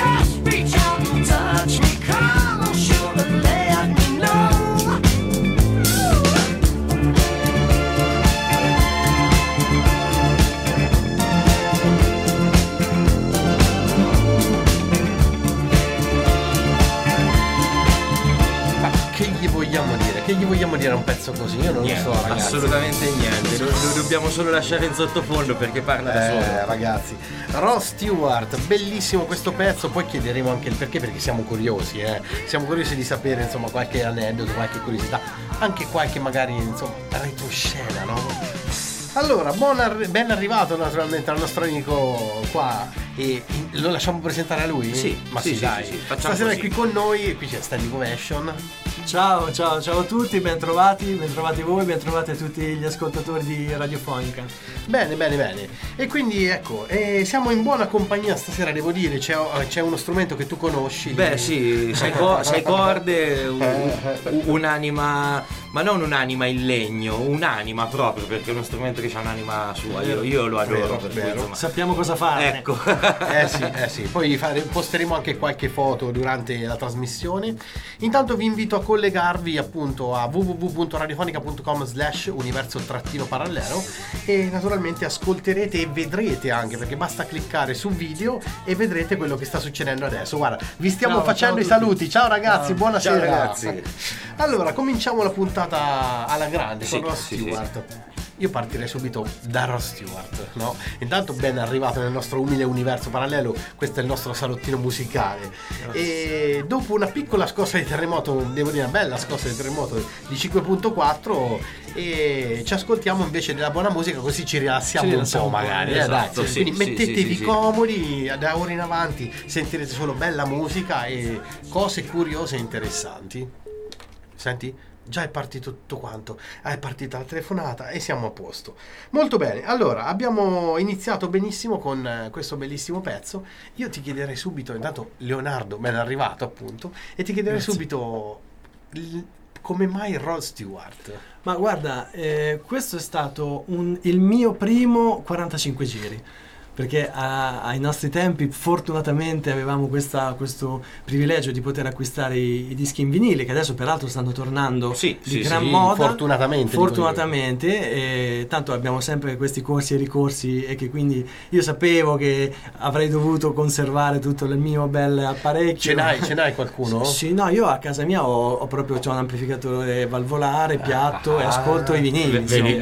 Just reach out and touch me, come on, sugar, let me know. Che gli vogliamo dire a un pezzo così? Io non Niente, lo so, ragazzi. assolutamente niente. Lo dobbiamo solo lasciare in sottofondo perché parla da solo. Ragazzi, Rod Stewart, bellissimo questo pezzo. Poi chiederemo anche il perché siamo curiosi, siamo curiosi di sapere, insomma, qualche aneddoto, qualche curiosità, anche qualche magari, insomma, retroscena, no? Allora, ben arrivato naturalmente al nostro amico qua, e lo lasciamo presentare a lui? Sì, ma sì, dai. sì, Stasera così. è qui con noi, qui c'è Standing Ovation. Ciao a tutti, bentrovati voi, bentrovati tutti gli ascoltatori di Radiofonica. Bene. E quindi ecco, siamo in buona compagnia stasera, devo dire. C'è uno strumento che tu conosci. Beh sì, sei corde, un'anima, ma non un'anima in legno, un'anima proprio, perché è uno strumento che ha un'anima sua. Io lo adoro, per cui, insomma, sappiamo cosa fare. Ecco. Sì. Poi posteremo anche qualche foto durante la trasmissione. Intanto vi invito a collegarvi appunto a www.radiofonica.com/universo-parallelo e naturalmente ascolterete e vedrete anche, perché basta cliccare su video e vedrete quello che sta succedendo adesso. Guarda, vi stiamo facendo i saluti. Ciao ragazzi, buonasera. Ciao ragazzi. Allora, cominciamo la puntata alla grande con Rod sì. Stewart. Io partirei subito da Rod Stewart, no? Intanto ben arrivato nel nostro umile universo parallelo, questo è il nostro salottino musicale. E dopo una piccola scossa di terremoto, devo dire una bella scossa di terremoto di 5.4, e ci ascoltiamo invece della buona musica, così ci rilassiamo un po' magari, esatto, dai. sì, Quindi mettetevi sì. comodi, da ora in avanti sentirete solo bella musica e cose curiose e interessanti. Senti? Già è partito tutto quanto, è partita la telefonata e siamo a posto. Molto bene, allora abbiamo iniziato benissimo con questo bellissimo pezzo. Io ti chiederei subito, intanto Leonardo ben arrivato appunto, e ti chiederei subito come mai Rod Stewart? Ma guarda, questo è stato il mio primo 45 giri. Perché ai nostri tempi fortunatamente avevamo questo privilegio di poter acquistare i dischi in vinile, che adesso peraltro stanno tornando di gran moda. Fortunatamente, e tanto abbiamo sempre questi corsi e ricorsi, e che quindi io sapevo che avrei dovuto conservare tutto il mio bel apparecchio. Ce n'hai qualcuno? Sì, no, io a casa mia ho proprio un amplificatore valvolare, piatto, e ascolto i vinili.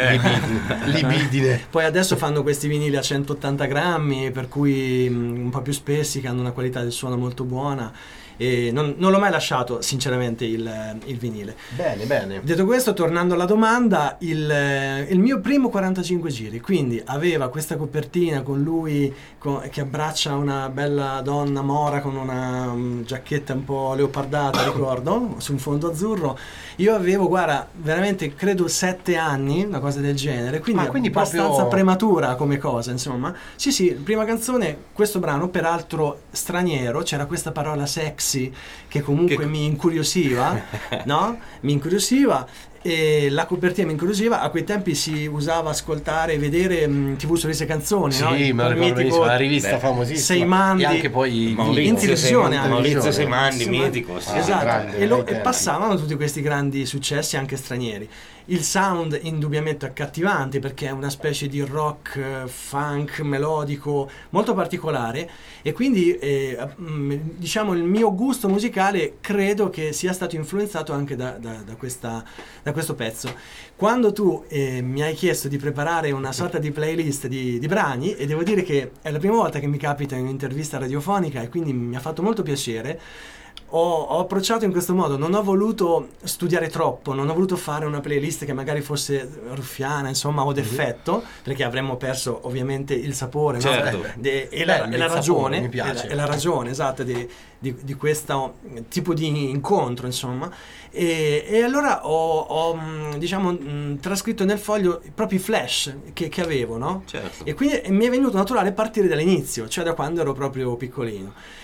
Libidine. Poi adesso fanno questi vinili a 180 grammi, per cui un po' più spessi, che hanno una qualità del suono molto buona, e non l'ho mai lasciato sinceramente il vinile. Bene. Detto questo, tornando alla domanda, il mio primo 45 giri, quindi aveva questa copertina con lui che abbraccia una bella donna mora con una giacchetta un po' leopardata, ricordo, su un fondo azzurro. Io avevo, guarda, veramente credo 7 anni, una cosa del genere, quindi abbastanza proprio prematura come cosa, insomma. Sì, prima canzone, questo brano peraltro straniero, c'era questa parola sexy che comunque mi incuriosiva, no? Mi incuriosiva, e la copertina mi incuriosiva. A quei tempi si usava ascoltare e vedere TV Sorrisi e Canzoni, sì, no? ma mitico, la rivista famosissima, Seimandi, e anche poi in televisione, Maurizio Seimandi, mitico, sì. Esatto, grande, e passavano tutti questi grandi successi anche stranieri. Il sound indubbiamente accattivante, perché è una specie di rock funk melodico molto particolare, e quindi diciamo il mio gusto musicale credo che sia stato influenzato anche da questo pezzo. Quando tu mi hai chiesto di preparare una sorta di playlist di brani, e devo dire che è la prima volta che mi capita in un'intervista radiofonica, e quindi mi ha fatto molto piacere, ho approcciato in questo modo. Non ho voluto studiare troppo, non ho voluto fare una playlist che magari fosse ruffiana, insomma, o d'effetto, perché avremmo perso ovviamente il sapore, certo, no? E la ragione, mi piace. E la ragione esatta di questo tipo di incontro, insomma. E allora ho diciamo trascritto nel foglio proprio i flash che avevo, no? Certo. E quindi mi è venuto naturale partire dall'inizio, cioè da quando ero proprio piccolino.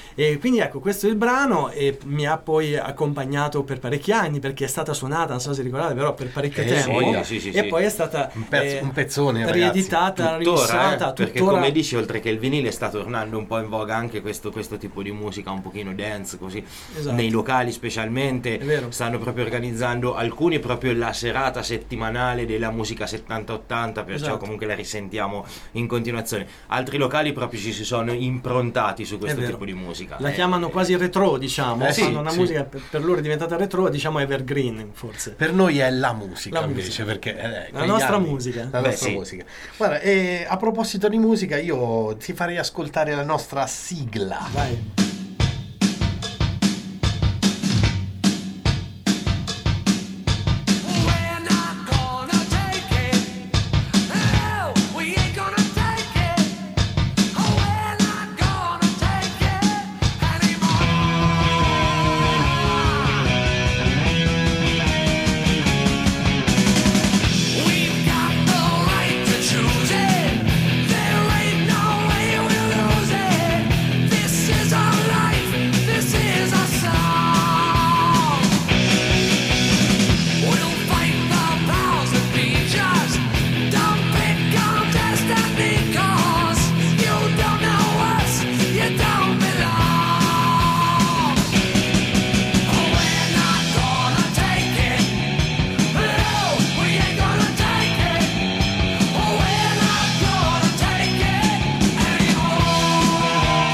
E quindi ecco, questo è il brano, e mi ha poi accompagnato per parecchi anni, perché è stata suonata, non so se ricordate, però per parecchio tempo, sì, e poi è stata un pezzone, ragazzi. rieditata, rimissata, perché tuttora. come dici, oltre che il vinile sta tornando un po' in voga anche questo tipo di musica un pochino dance, così, Esatto. nei locali specialmente È vero. stanno proprio organizzando alcuni proprio la serata settimanale della musica 70-80, perciò Esatto. comunque la risentiamo in continuazione. Altri locali proprio ci si sono improntati su questo vero. tipo di musica. La chiamano quasi retro, diciamo, sì, fanno una sì. musica per loro è diventata retro, diciamo evergreen forse. Per noi è la musica, La invece, musica. perché La quegli nostra anni- musica. La Beh, nostra sì. musica. Guarda, a proposito di musica, io ti farei ascoltare la nostra sigla. Vai. We're not gonna take it. No, we ain't gonna take it. Oh, we're not gonna take it anymore. We've got the right to choose it. There ain't no way we'll lose it. This is our life. This is our song. We'll fight the powers that be just. Don't pick on destiny, 'cause you don't know us, you don't belong. Oh, we're not gonna take it. No, we ain't gonna take it. Oh, we're not gonna take it anymore.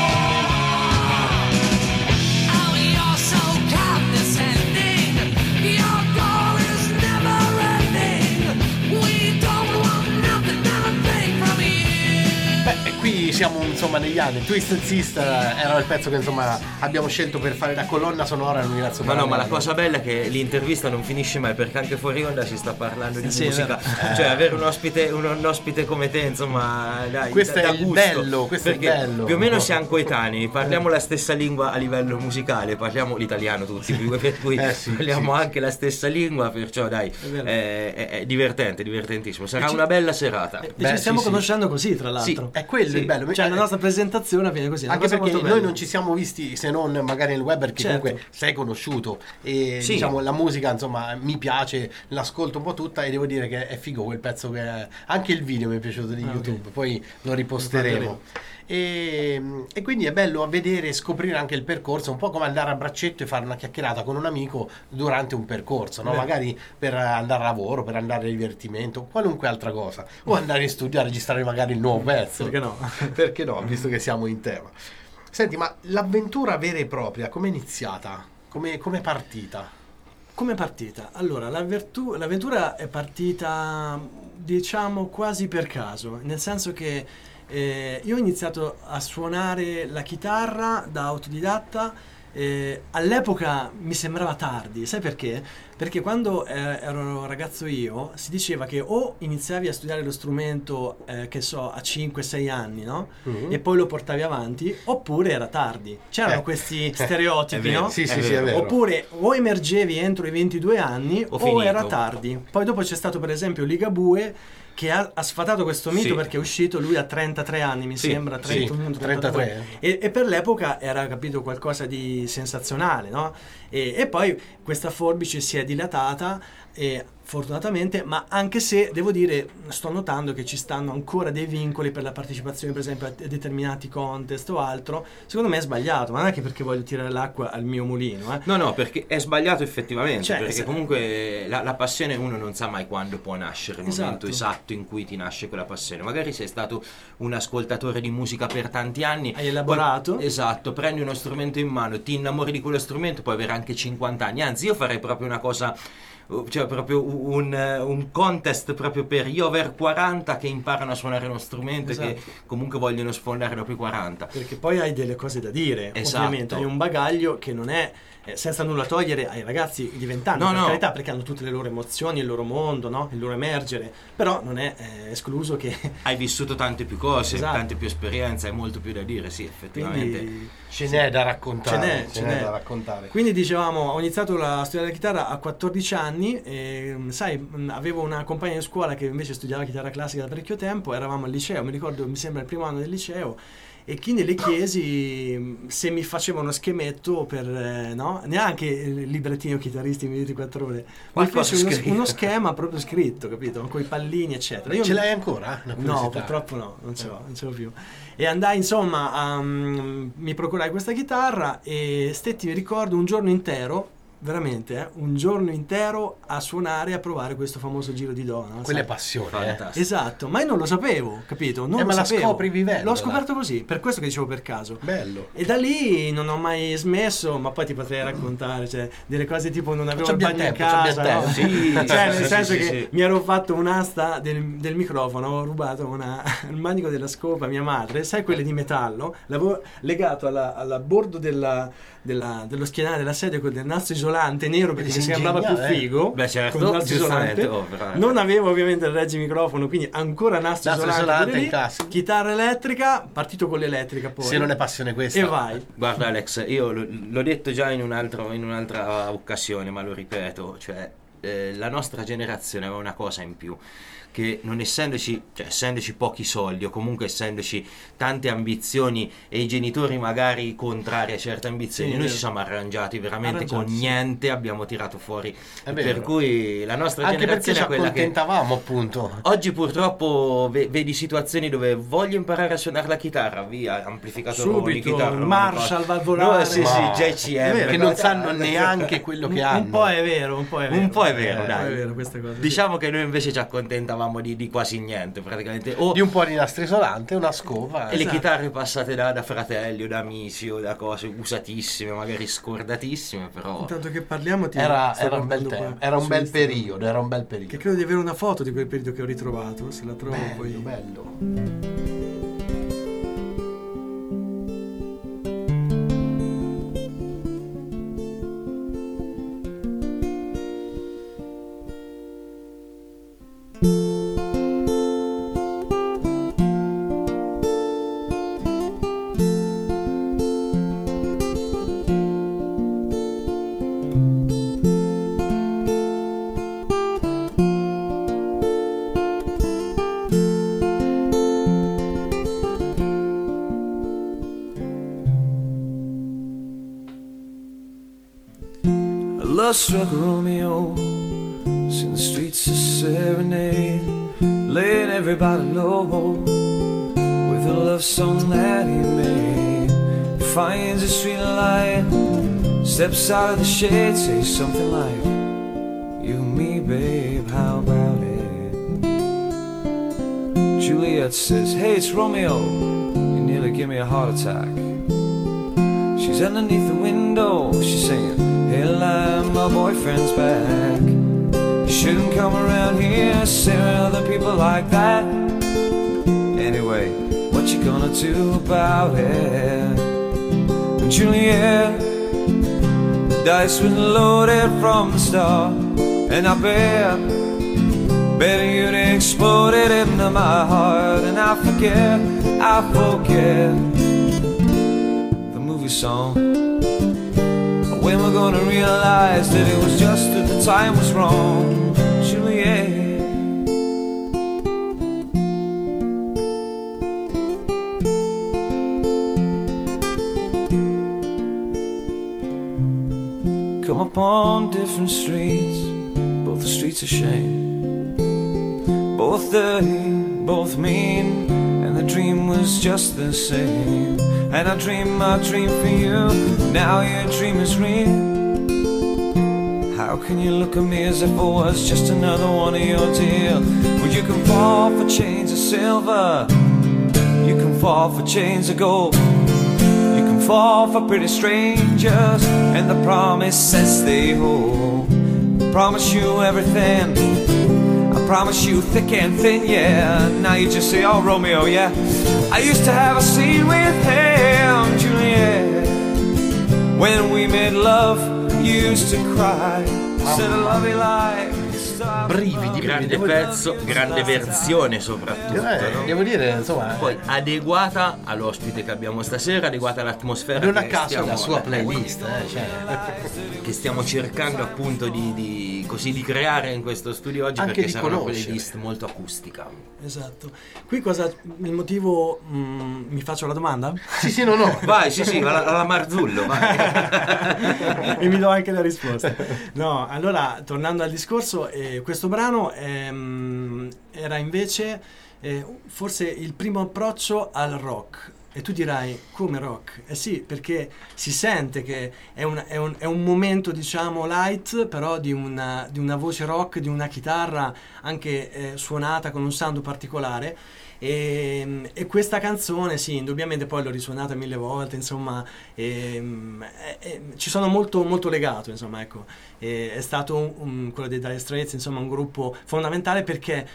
Oh, you're so condescending. Your goal is never ending. We don't want nothing from you. Beh, e qui siamo insomma negli anni. Twisted Sister era il pezzo che insomma abbiamo scelto per fare da colonna sonora all'universo Ma no, ma la parallelo. cosa bella è che l'intervista non finisce mai, perché anche fuori onda si sta parlando di Sì, è musica. vero. Cioè avere un ospite come te, insomma, dai, Questo è dà il gusto. bello, questo è il Perché bello. più o meno siamo coetanei, parliamo la stessa lingua a livello musicale, parliamo l'italiano tutti, per cui Sì, parliamo sì, anche la stessa lingua, perciò dai, vero. è divertente, divertentissimo. Sarà ci- una bella serata. E Beh, ci stiamo sì, sì. conoscendo così, tra l'altro. È quello Sì. il bello. Cioè la nostra presentazione avviene così. è una Anche cosa perché molto noi bella. non ci siamo visti se non magari nel web, perché Certo. comunque sei conosciuto e Sì. diciamo la musica insomma mi piace, l'ascolto un po' tutta e devo dire che è figo quel pezzo che è... anche il video mi è piaciuto di Ah, YouTube, ok. poi lo riposteremo. E quindi è bello a vedere e scoprire anche il percorso, un po' come andare a braccetto e fare una chiacchierata con un amico durante un percorso, no? Beh. Magari per andare a lavoro, per andare a divertimento, qualunque altra cosa, o andare in studio a registrare magari il nuovo pezzo. Perché no? Perché no, visto che siamo in tema. Senti, ma l'avventura vera e propria come è iniziata? Come è partita? Come è partita? Allora, l'avventura è partita, diciamo, quasi per caso, nel senso che io ho iniziato a suonare la chitarra da autodidatta. All'epoca mi sembrava tardi, sai perché? Perché quando ero ragazzo io si diceva che o iniziavi a studiare lo strumento, che so, a 5-6 anni, no? Mhm. E poi lo portavi avanti, oppure era tardi. C'erano questi stereotipi, È vero. no? Sì, È sì, sì, vero. è vero. Oppure o emergevi entro i 22 anni O o finito. era tardi. Poi dopo c'è stato per esempio Ligabue che ha sfatato questo mito, Sì. perché è uscito lui a 33 anni, mi Sì, sembra, sì, 31, 33. e per l'epoca era, capito, qualcosa di sensazionale, no? E poi questa forbice si è dilatata, fortunatamente, ma anche se devo dire, sto notando che ci stanno ancora dei vincoli per la partecipazione, per esempio, a determinati contest o altro. Secondo me è sbagliato, ma non è che perché voglio tirare l'acqua al mio mulino, eh. No, perché è sbagliato effettivamente, Cioè, perché se- comunque la passione uno non sa mai quando può nascere, il momento Esatto. esatto in cui ti nasce quella passione. Magari sei stato un ascoltatore di musica per tanti anni, Hai elaborato. poi- esatto, prendi uno strumento in mano, ti innamori di quello strumento, puoi avere anche 50 anni, anzi io farei proprio una cosa, cioè proprio un contest proprio per gli over 40 che imparano a suonare uno strumento e che Esatto. comunque vogliono sfondare dopo i 40. Perché poi hai delle cose da dire, Esatto. ovviamente hai un bagaglio che non è, senza nulla togliere ai ragazzi di 20 anni, No, per no. carità, perché hanno tutte le loro emozioni, il loro mondo, no? Il loro emergere, però non è escluso che Hai vissuto tante più cose, Esatto. tante più esperienze, hai molto più da dire, sì, effettivamente. quindi Ce n'è da raccontare. Ce n'è. da raccontare. Quindi dicevamo, ho iniziato a studiare la chitarra a 14 anni e sai, avevo una compagna di scuola che invece studiava chitarra classica da parecchio tempo, eravamo al liceo, mi ricordo, mi sembra il primo anno del liceo, e quindi le chiesi se mi faceva uno schemetto per no, neanche il librettino chitarristi in 24 ore, mi Qualcosa fece scritto. uno schema proprio scritto, capito, con i pallini eccetera. Io Ce l'hai ancora? Una No, curiosità. purtroppo no, non ce l'ho più. E andai insomma mi procurai questa chitarra e stetti, mi ricordo, un giorno intero, veramente un giorno intero a suonare e a provare questo famoso giro di do, no? Quella è Sai? passione, Fantastico. Esatto, ma io non lo sapevo, capito? Non lo ma la sapevo. scopri vivendo, L'ho scoperto così, per questo che dicevo per caso. Bello. E da lì non ho mai smesso, ma poi ti potrei raccontare, cioè, delle cose tipo non avevo il C'abbiamo bagno in tempo, c'abbiamo casa, no? tempo. Sì, cioè sì, nel sì, senso sì, che sì. mi ero fatto un'asta del microfono, ho rubato il manico della scopa a mia madre, sai quelle di metallo, l'avevo legato alla bordo dello schienale della sedia con del nastro isolante nero perché mi Si sembrava più ingegnava, figo. Beh, certo, con il nastro giustamente, isolante. però. Non avevo ovviamente il reggimicrofono, quindi ancora nastro Nastro isolante, isolante quelli in lì. classe. Chitarra elettrica, partito con l'elettrica poi. Se non è passione questa. E vai. Guarda Alex, io l'ho detto già in un'altra occasione, ma lo ripeto, cioè la nostra generazione aveva una cosa in più, che non essendoci pochi soldi o comunque essendoci tante ambizioni e i genitori magari contrari a certe ambizioni, Sì, è noi vero. ci siamo arrangiati veramente con Arrangiati, sì. niente, abbiamo tirato fuori, È vero. per cui la nostra Anche perché generazione ci è quella che accontentavamo, appunto. oggi purtroppo vedi situazioni dove voglio imparare a suonare la chitarra, via, amplificatore Subito, chitarra, Marshall, valvolare. no, sì, Ma- JCM, che non sanno neanche quello che hanno. Un po' è vero, un po' è vero. Un po' è vero, Un po' dai. è vero questa cosa. sì. Diciamo che noi invece ci accontentavamo di quasi niente, praticamente. Di un po' di nastro isolante, una scopa. E le Esatto. chitarre passate da fratelli o da amici o da cose usatissime, magari scordatissime, però. Intanto che parliamo ti Era sto un bel guardando tempo, qua era un su bel Instagram. periodo, era un bel periodo. Che credo di avere una foto di quel periodo che ho ritrovato, se la trovo poi. bello. A love-struck Romeo in the streets of serenade, laying everybody low with a love song that he made. Finds a street light, steps out of the shade, says something like, "You and me, babe, how about it?" Juliet says, "Hey, it's Romeo, you nearly give me a heart attack." She's underneath the window, she's saying, "Hey, lime, my boyfriend's back. You shouldn't come around here staring at other people like that. Anyway, what you gonna do about it?" And Juliet, the dice was loaded from the start, and I bet you'd exploded into my heart. And I forget the movie song. When we're gonna realize that it was just that the time was wrong, Juliet. Come upon different streets, both the streets of shame, both dirty, both mean, and the dream was just the same. And I dream my dream for you, now your dream is real. How can you look at me as if I was just another one of your deal? Well, you can fall for chains of silver, you can fall for chains of gold, you can fall for pretty strangers and the promises they hold. I promise you everything, I promise you thick and thin, yeah. Now you just say, "Oh, Romeo, yeah." I used to have a scene with him, Juliet. When we made love, you used to cry. Said, "I love you like brividi. Grande devo- pezzo, grande versione soprattutto, no? Devo dire, insomma, Poi adeguata all'ospite che abbiamo stasera, adeguata all'atmosfera non a che caso stiamo, la sua playlist, cioè. che stiamo cercando appunto di creare in questo studio oggi, Anche perché di sarà una conoscere. playlist molto acustica. Esatto. Qui cosa il motivo mi faccio la domanda? Sì, no. Vai, sì, alla Marzullo, vai. E mi do anche la risposta. No, allora, tornando al discorso, questo brano era invece forse il primo approccio al rock. E tu dirai, come rock? Eh sì, perché si sente che è un momento, diciamo, light, però di una voce rock, di una chitarra anche suonata con un sound particolare. E questa canzone, sì, indubbiamente poi l'ho risuonata 1000 volte, insomma, ci sono molto, molto legato, insomma, ecco. È stato quello dei Dire Straits, insomma, un gruppo fondamentale, perché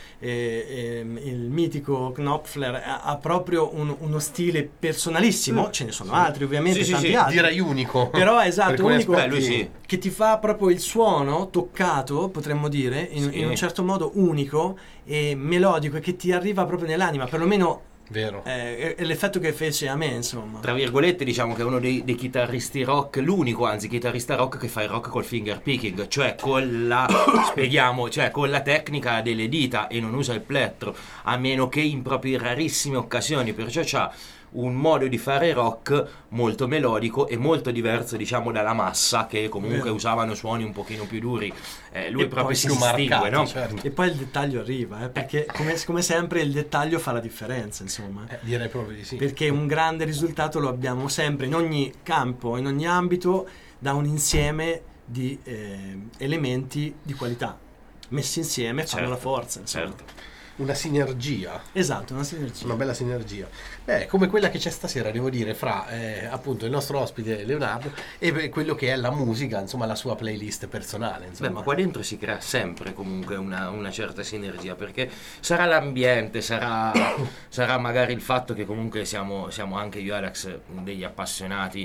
il mitico Knopfler ha proprio uno stile personalissimo, ce ne sono altri ovviamente, Sì, tanti sì, altri. Direi unico. Però Per esatto, alcuni unico, aspetti. lui sì. che ti fa proprio il suono toccato, potremmo dire, in un certo modo unico e melodico, e che ti arriva proprio nell'anima, perlomeno Vero. è l'effetto che fece a me, insomma. Tra virgolette, diciamo che è uno dei chitarristi rock, l'unico anzi chitarrista rock che fa il rock col finger picking, cioè con la spieghiamo, cioè con la tecnica delle dita, e non usa il plettro, a meno che in proprio rarissime occasioni, perciò c'ha un modo di fare rock molto melodico e molto diverso, diciamo, dalla massa, che comunque Vero. usavano suoni un pochino più duri. Lui E proprio poi si più distingue, marcati, no? certo. E poi il dettaglio arriva, perché come sempre il dettaglio fa la differenza, insomma. Direi proprio di sì. Perché un grande risultato lo abbiamo sempre, in ogni campo, in ogni ambito, da un insieme di elementi di qualità messi insieme fanno Certo, la forza, insomma. certo. Una sinergia. Esatto, una sinergia. Una bella sinergia. Come quella che c'è stasera, devo dire, fra appunto il nostro ospite Leonardo e quello che è la musica, insomma, la sua playlist personale. Insomma. Beh, ma qua dentro si crea sempre comunque una certa sinergia, perché sarà l'ambiente, sarà magari il fatto che comunque siamo anche io e Alex degli appassionati,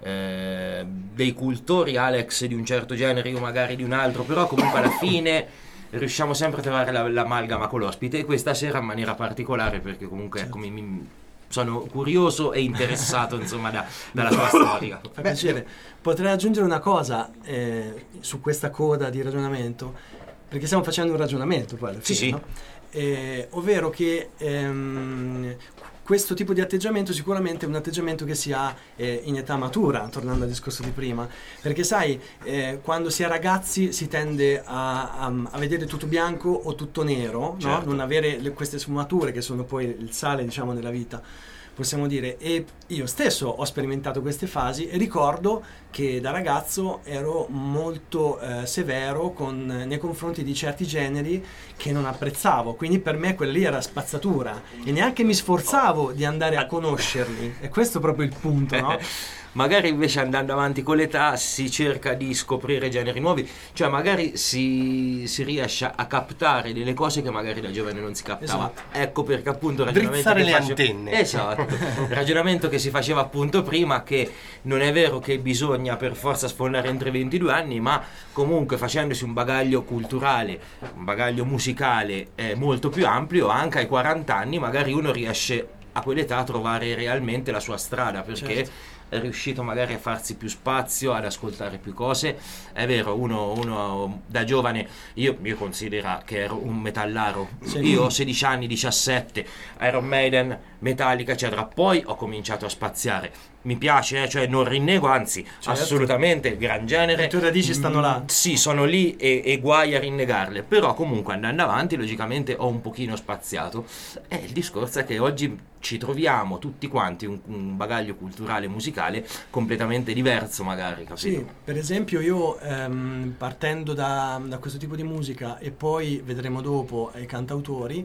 dei cultori, Alex di un certo genere, io magari di un altro, però comunque alla fine riusciamo sempre a trovare l'amalgama con l'ospite, e questa sera in maniera particolare, perché comunque ecco, sono curioso e interessato insomma dalla sua storia. Fa piacere. Potrei aggiungere una cosa su questa coda di ragionamento, perché stiamo facendo un ragionamento poi alla fine, Sì, sì. no? Ovvero che questo tipo di atteggiamento sicuramente è un atteggiamento che si ha in età matura, tornando al discorso di prima, perché sai, quando si è ragazzi si tende a vedere tutto bianco o tutto nero, no? Certo. Non avere queste sfumature che sono poi il sale, diciamo, della vita, possiamo dire. E io stesso ho sperimentato queste fasi e ricordo che da ragazzo ero molto severo nei confronti di certi generi che non apprezzavo, quindi per me quella lì era spazzatura e neanche mi sforzavo di andare a conoscerli, e questo è proprio il punto, no? Magari invece andando avanti con l'età si cerca di scoprire generi nuovi, cioè magari si riesce a captare delle cose che magari da giovane non si captava. Esatto. Ecco perché appunto il ragionamento Drizzare che le face- antenne. Esatto. Il ragionamento che si faceva appunto prima, che non è vero che bisogna per forza sfondare entro i 22 anni, ma comunque facendosi un bagaglio culturale, un bagaglio musicale molto più ampio, anche ai 40 anni magari uno riesce a quell'età a trovare realmente la sua strada, perché Certo. è riuscito magari a farsi più spazio, ad ascoltare più cose. È vero, uno da giovane, io considero che ero un metallaro, Sì. io ho 16 anni, 17, Iron Maiden, Metallica eccetera, poi ho cominciato a spaziare. Mi piace, cioè non rinnego, anzi assolutamente gran genere. Le tue radici stanno là. Sì, sono lì e guai a rinnegarle, però comunque andando avanti logicamente ho un pochino spaziato, e il discorso è che oggi ci troviamo tutti quanti un bagaglio culturale musicale completamente diverso magari, capito? Sì, per esempio io partendo da questo tipo di musica, e poi vedremo dopo i cantautori,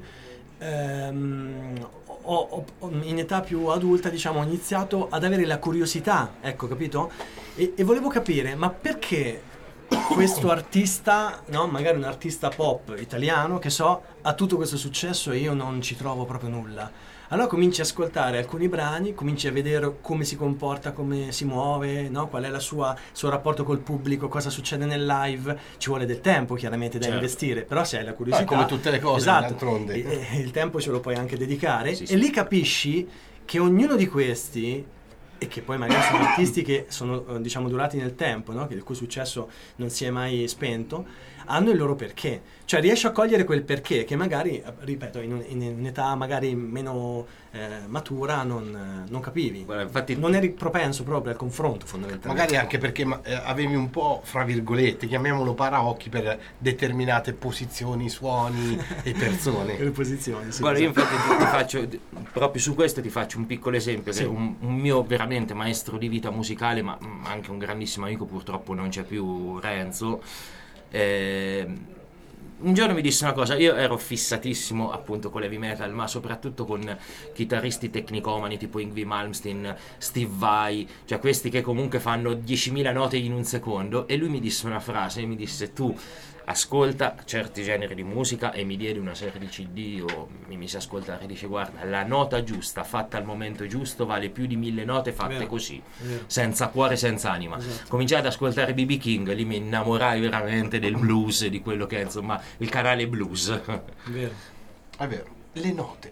in età più adulta, diciamo, ho iniziato ad avere la curiosità, ecco, capito? E volevo capire, ma perché questo artista, no? Magari un artista pop italiano, che so, ha tutto questo successo e io non ci trovo proprio nulla. Allora cominci a ascoltare alcuni brani, cominci a vedere come si comporta, come si muove, no? Qual è il suo rapporto col pubblico, cosa succede nel live. Ci vuole del tempo chiaramente da Certo. investire, però se hai la curiosità, come tutte le cose, esatto, d'altronde. il tempo ce lo puoi anche dedicare, Sì, sì. e lì capisci che ognuno di questi, e che poi magari sono artisti che sono diciamo durati nel tempo, no? Che il cui successo non si è mai spento, hanno il loro perché, cioè riesci a cogliere quel perché che magari, ripeto, in un'età magari meno matura non capivi. Guarda, infatti Non eri propenso proprio al confronto, fondamentalmente. Magari anche perché avevi un po', fra virgolette, chiamiamolo paraocchi per determinate posizioni, suoni e persone. le posizioni, sì, Guarda, io esatto. infatti ti faccio, proprio su questo ti faccio un piccolo esempio, Sì. che un mio veramente maestro di vita musicale, ma anche un grandissimo amico, purtroppo non c'è più, Renzo. Un giorno mi disse una cosa, io ero fissatissimo appunto con l'heavy metal, ma soprattutto con chitarristi tecnicomani tipo Yngwie Malmsteen, Steve Vai, cioè questi che comunque fanno 10.000 note in un secondo, e lui mi disse una frase, mi disse: tu ascolta certi generi di musica, e mi diede una serie di CD, o mi mise a ascoltare e dice: guarda, la nota giusta fatta al momento giusto vale più di 1000 note fatte Vero. così, Vero. senza cuore, senza anima. Esatto. Cominciai ad ascoltare B.B. King, lì mi innamorai veramente del blues, di quello che è insomma il canale blues. Vero. È vero, le note.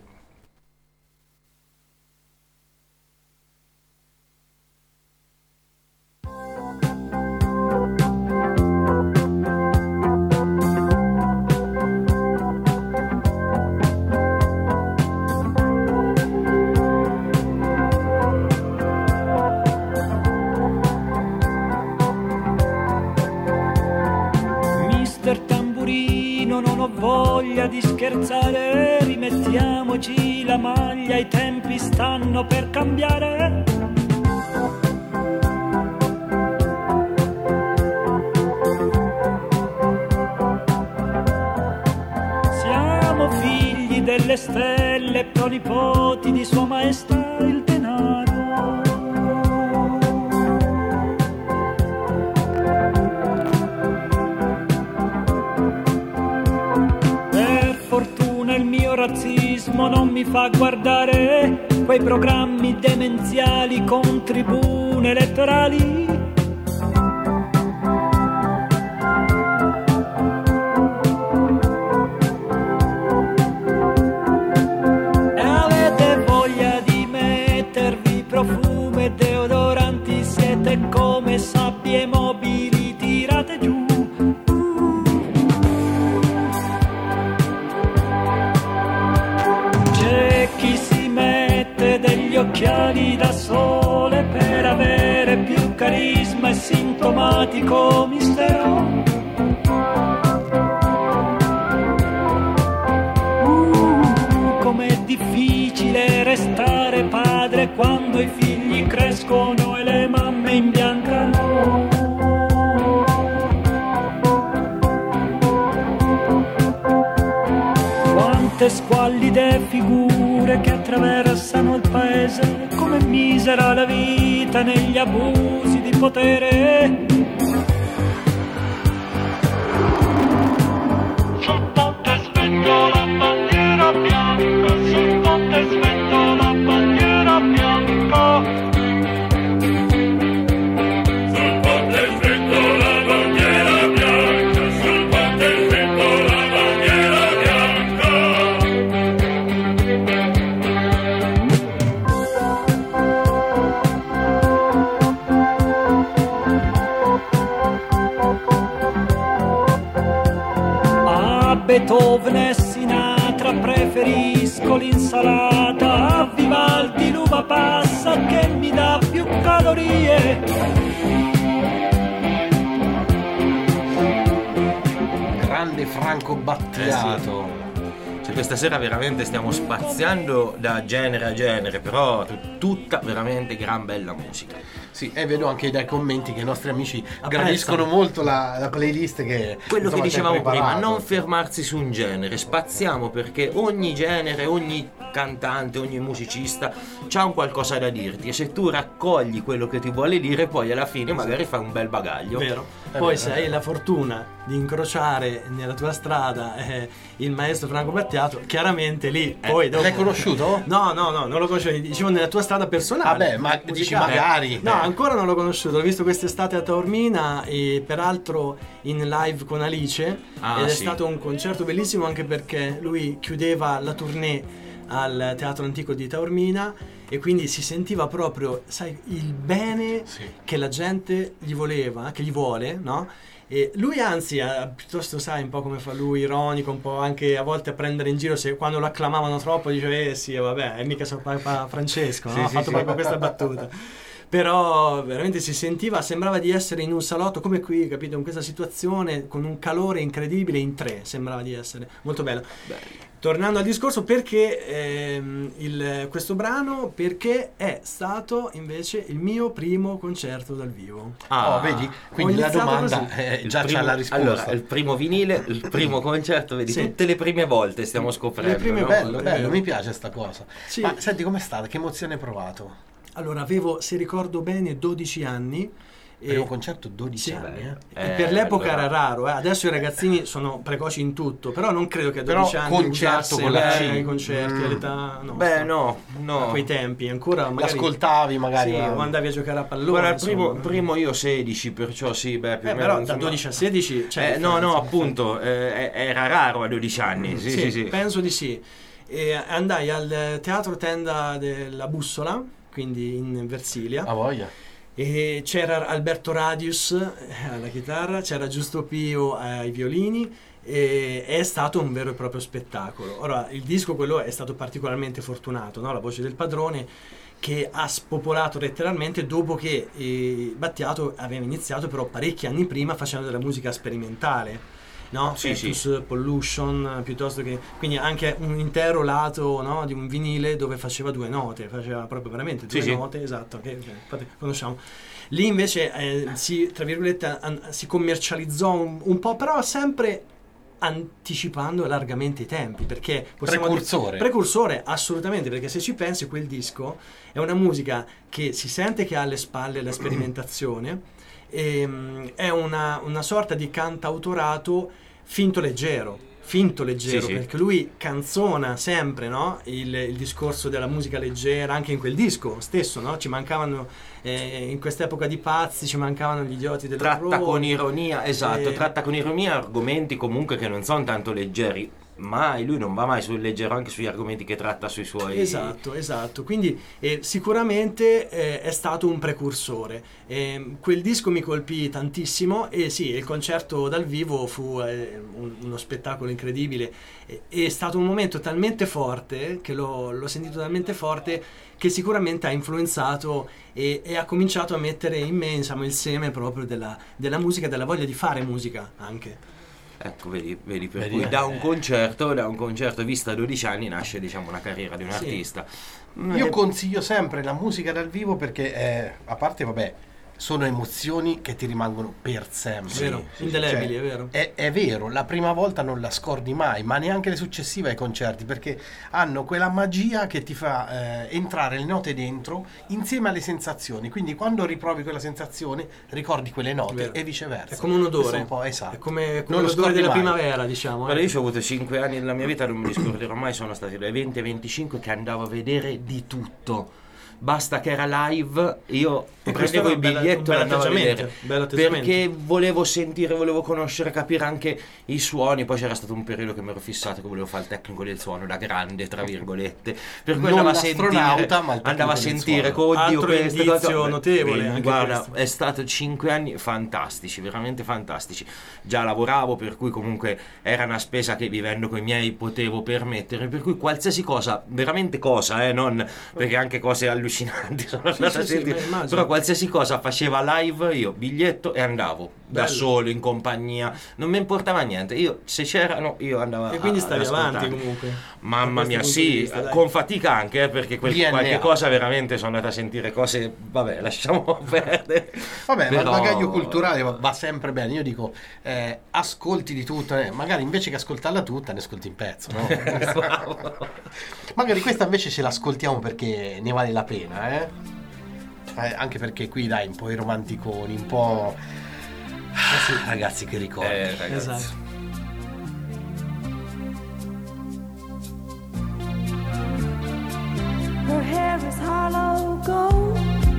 Mister Tamburino, non ho voglia di scherzare, rimettiamoci la maglia, i tempi stanno per cambiare. Siamo figli delle stelle, pronipoti di Sua Maestà il denaro. Per fortuna il mio razzismo non mi fa guardare quei programmi demenziali con tribune elettorali. E avete voglia di mettervi profumo e deodoranti, siete come sabbie mobili tirate giù. C'è chi si mette degli occhiali da sole per avere più carisma e sintomatico mistero. Com'è difficile restare padre quando i figli crescono e le mamme imbiancano. Quante squallide figure che attraversano il paese, come misera la vita negli abusi di potere. Sul ponte svento la bandiera bianca, sul ponte svento la bandiera bianca. Sul ponte svento la bandiera bianca, sul ponte svento la bandiera bianca. A Beethoven e Sinatra preferisco l'insalata, a Vivaldi l'uva passa che mi dà più calorie. Grande Franco Battiato. Cioè, questa sera veramente stiamo spaziando da genere a genere, però tutta veramente gran bella musica. Sì, e vedo anche dai commenti che i nostri amici gradiscono molto la playlist che Quello che insomma, dicevamo si è prima, preparato. non fermarsi su un genere, spaziamo, perché ogni genere, ogni cantante, ogni musicista c'ha un qualcosa da dirti, e se tu raccogli quello che ti vuole dire, poi alla fine magari fai un bel bagaglio. Vero. È Poi vero, se hai la fortuna di incrociare nella tua strada il maestro Franco Battiato, chiaramente lì poi dopo... L'hai conosciuto? No, non lo conoscevo, dicevo nella tua strada personale. Vabbè, ma dici musicale. magari. No, ancora non l'ho conosciuto, l'ho visto quest'estate a Taormina e peraltro in live con Alice ed è sì. stato un concerto bellissimo, anche perché lui chiudeva la tournée al Teatro Antico di Taormina e quindi si sentiva proprio, sai, il bene Sì. che la gente gli voleva, che gli vuole, no? E lui anzi, piuttosto, sai, un po' come fa lui, ironico, un po' anche a volte a prendere in giro, se quando lo acclamavano troppo diceva sì, vabbè, è mica Papa Francesco, no? Sì, Ha sì, fatto sì. proprio questa battuta. Però veramente si sentiva, sembrava di essere in un salotto come qui, capito, in questa situazione con un calore incredibile, in tre, sembrava di essere molto bello. Tornando al discorso, perché questo brano? Perché è stato invece il mio primo concerto dal vivo. Oh, vedi? Quindi Ho la iniziato domanda così. già c'ha la risposta. Allora, il primo vinile, il primo concerto, vedi, Sì. tutte le prime volte stiamo scoprendo. Le prime no? volte. bello, mi piace sta cosa. Sì. Ma senti, com'è stata? Che emozione hai provato? Allora, avevo, se ricordo bene, 12 anni. Primo concerto 12 Sì. anni, E per l'epoca allora- era raro, adesso i ragazzini sono precoci in tutto, però non credo che a Però 12 anni concerto usasse con la C. i concerti all'età nostra. Beh, no. A quei tempi ancora magari L'ascoltavi magari. sì, o andavi a giocare a pallone. Guarda, il insomma. primo io 16, perciò sì, beh, più o meno, però da insomma. 12 a 16 c'è No, differenza, appunto, era raro a 12 anni. Sì. penso di sì. E andai al teatro Tenda della Bussola, quindi in Versilia. A voglia. E c'era Alberto Radius alla chitarra, c'era Giusto Pio ai violini e è stato un vero e proprio spettacolo. Ora, il disco quello è stato particolarmente fortunato, no? La voce del padrone, che ha spopolato letteralmente dopo che Battiato aveva iniziato però parecchi anni prima facendo della musica sperimentale. No? Sì, Fectus Pollution, piuttosto che, quindi anche un intero lato, no, di un vinile dove faceva due note, faceva proprio veramente due Sì. note, esatto, che infatti conosciamo. Lì invece si, tra virgolette, si commercializzò un po', però sempre anticipando largamente i tempi, perché precursore assolutamente, perché se ci pensi quel disco è una musica che si sente che ha alle spalle la sperimentazione, è una sorta di cantautorato finto leggero, Sì. perché lui canzona sempre, no? il discorso della musica leggera, anche in quel disco stesso, no? Ci mancavano in quest'epoca di pazzi, ci mancavano gli idioti del Tratta con ironia, esatto, tratta con ironia argomenti comunque che non sono tanto leggeri. Mai, lui non va mai sul leggero anche sugli argomenti che tratta sui suoi. Esatto, quindi sicuramente è stato un precursore. Quel disco mi colpì tantissimo e sì, il concerto dal vivo fu uno spettacolo incredibile. È stato un momento talmente forte, che l'ho sentito talmente forte, che sicuramente ha influenzato e ha cominciato a mettere in me, insomma, il seme proprio della musica, della voglia di fare musica anche. Ecco, vedi, per cui da un concerto vista a 12 anni nasce, diciamo, una carriera di un artista. Io consiglio sempre la musica dal vivo perché a parte, vabbè, sono emozioni che ti rimangono per sempre. Vero, indelebili, Cioè, è vero. È vero, la prima volta non la scordi mai, ma neanche le successive ai concerti, perché hanno quella magia che ti fa entrare le note dentro insieme alle sensazioni. Quindi quando riprovi quella sensazione ricordi quelle note Vero. e viceversa. È come un odore. Questo è un po', esatto. È come Non lo l'odore scordi della mai. primavera, diciamo. Guarda, io ho avuto 5 anni della mia vita, non mi riscorderò mai, sono stati dai 20 ai 25 che andavo a vedere di tutto. Basta che era live, io E questo prendevo è il un bel- biglietto un bel e andavo a atteggiamento, vedere, bel atteggiamento. perché volevo sentire, volevo conoscere, capire anche i suoni. Poi c'era stato un periodo che mi ero fissato che volevo fare il tecnico del suono da grande, tra virgolette, per cui Non andavo a l'astronauta, sentire, ma il tecnico andavo a del sentire suono. oddio, Altro queste indizio cose. notevole, anche Guarda, questo. è stato 5 anni fantastici, veramente fantastici. Già lavoravo, per cui comunque era una spesa che vivendo con i miei potevo permettere, per cui qualsiasi cosa, veramente cosa, non perché anche cose allucinanti sono andato a sì, sentire, immagino. però qualsiasi cosa faceva live, io biglietto e andavo. da solo, in compagnia, non mi importava niente. Io, se c'erano, io andavo E quindi stavi ad ascoltarli. avanti comunque. Mamma Da mia, questo punto di sì, vista, dai. con fatica anche, perché DNA. qualche cosa veramente sono andato a sentire cose, vabbè, lasciamo perdere. Vabbè, ma il Però- bagaglio culturale va sempre bene. Io dico, ascolti di tutto, magari invece che ascoltarla tutta, ne ascolti in pezzo, no? Magari questa invece ce l'ascoltiamo perché ne vale la pena, anche perché qui dai, un po' i romanticoni, un po'... Ragazzi, che ricordi. Ragazzi. Esatto. Her hair is hollow gold,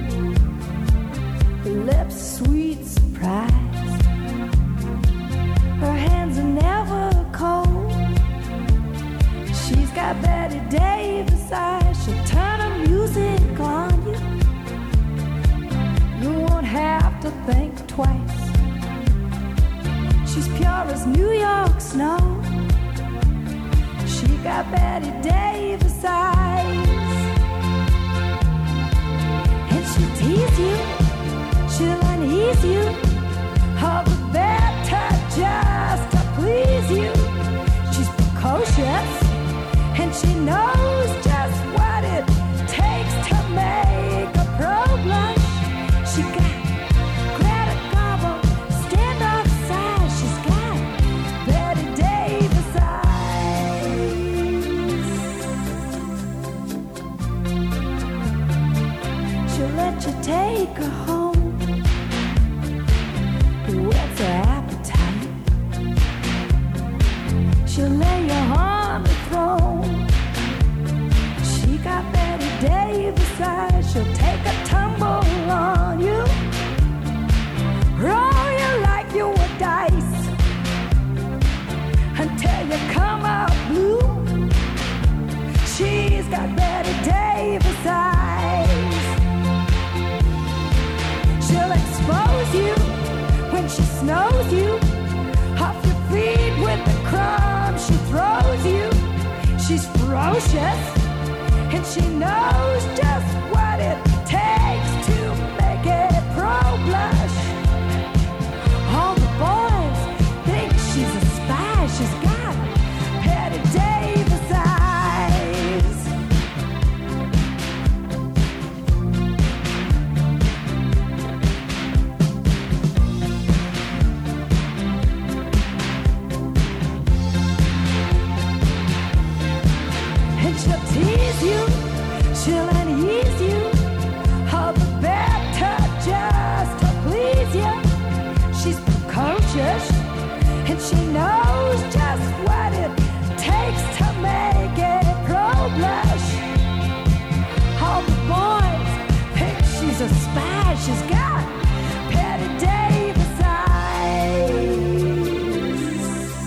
her lips sweet surprise. Her hands are never cold. She's got Betty Davis eyes. She'll turn her music on you. You won't have to think twice. She's pure as New York snow. She got Betty Davis eyes. And she'll tease you, she'll unease you, all the better just to please you. She's precocious, and she knows just what it takes to make a pro blush. She got Greta Garbo, standoff size. She's got Betty Davis eyes. She'll let you take her home. What's her appetite? She'll lay you on the throne. She got Betty Davis eyes. She'll take a tumble on you, roll you like you were dice, until you come out blue. She's got Betty Davis eyes. She'll expose you when she snows you, off your feet with the crumbs she throws you. She's ferocious, and she knows just what it takes to make a pro blush. All the boys think she's a spy. She's got Betty Davis eyes. And she'll tease you, she'll unease you, all the better just to please you. She's precocious, and she knows just what it takes to make a pro blush. All the boys think she's a spy. She's got Betty Davis eyes.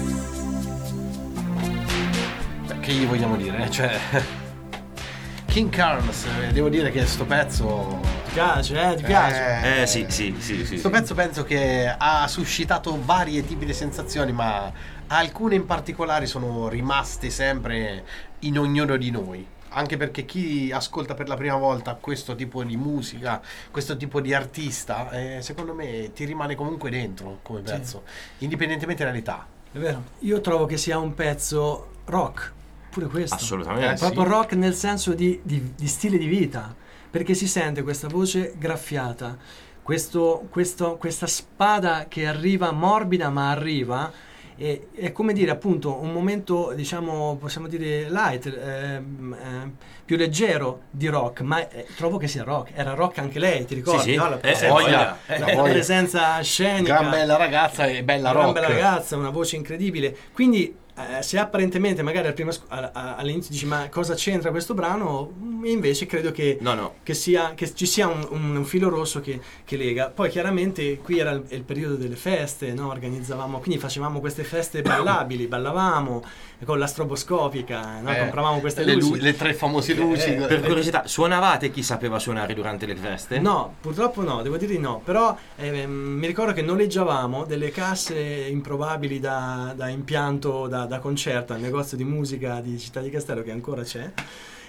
Che gli vogliamo dire? Cioè, King Carnes, devo dire che sto pezzo... Ti piace, ti piace? Sì. Sto pezzo penso che ha suscitato varie tipi di sensazioni, ma alcune in particolare sono rimaste sempre in ognuno di noi. Anche perché chi ascolta per la prima volta questo tipo di musica, questo tipo di artista, secondo me ti rimane comunque dentro come pezzo, indipendentemente dall'età. È vero. Io trovo che sia un pezzo rock, pure questo. Assolutamente. Proprio sì. rock nel senso di stile di vita, perché si sente questa voce graffiata, questa spada che arriva morbida ma arriva. È come dire, appunto, un momento, diciamo, possiamo dire light, più leggero di rock, ma trovo che sia rock. Era rock anche lei, ti ricordi? Sì. No? La voglia. presenza scenica, Gran bella ragazza e bella gran rock. bella ragazza, una voce incredibile. Quindi se apparentemente magari all'inizio dici ma cosa c'entra questo brano, invece credo che, No. che ci sia un filo rosso che lega. Poi chiaramente qui era il periodo delle feste, no? Organizzavamo, quindi facevamo queste feste ballabili, ballavamo con la stroboscopica, no? Compravamo queste luci. le tre famose luci. Per curiosità, suonavate? Chi sapeva suonare durante le feste? No, purtroppo no, devo dire di no, però mi ricordo che noleggiavamo delle casse improbabili da impianto, da concerto al negozio di musica di Città di Castello, che ancora c'è,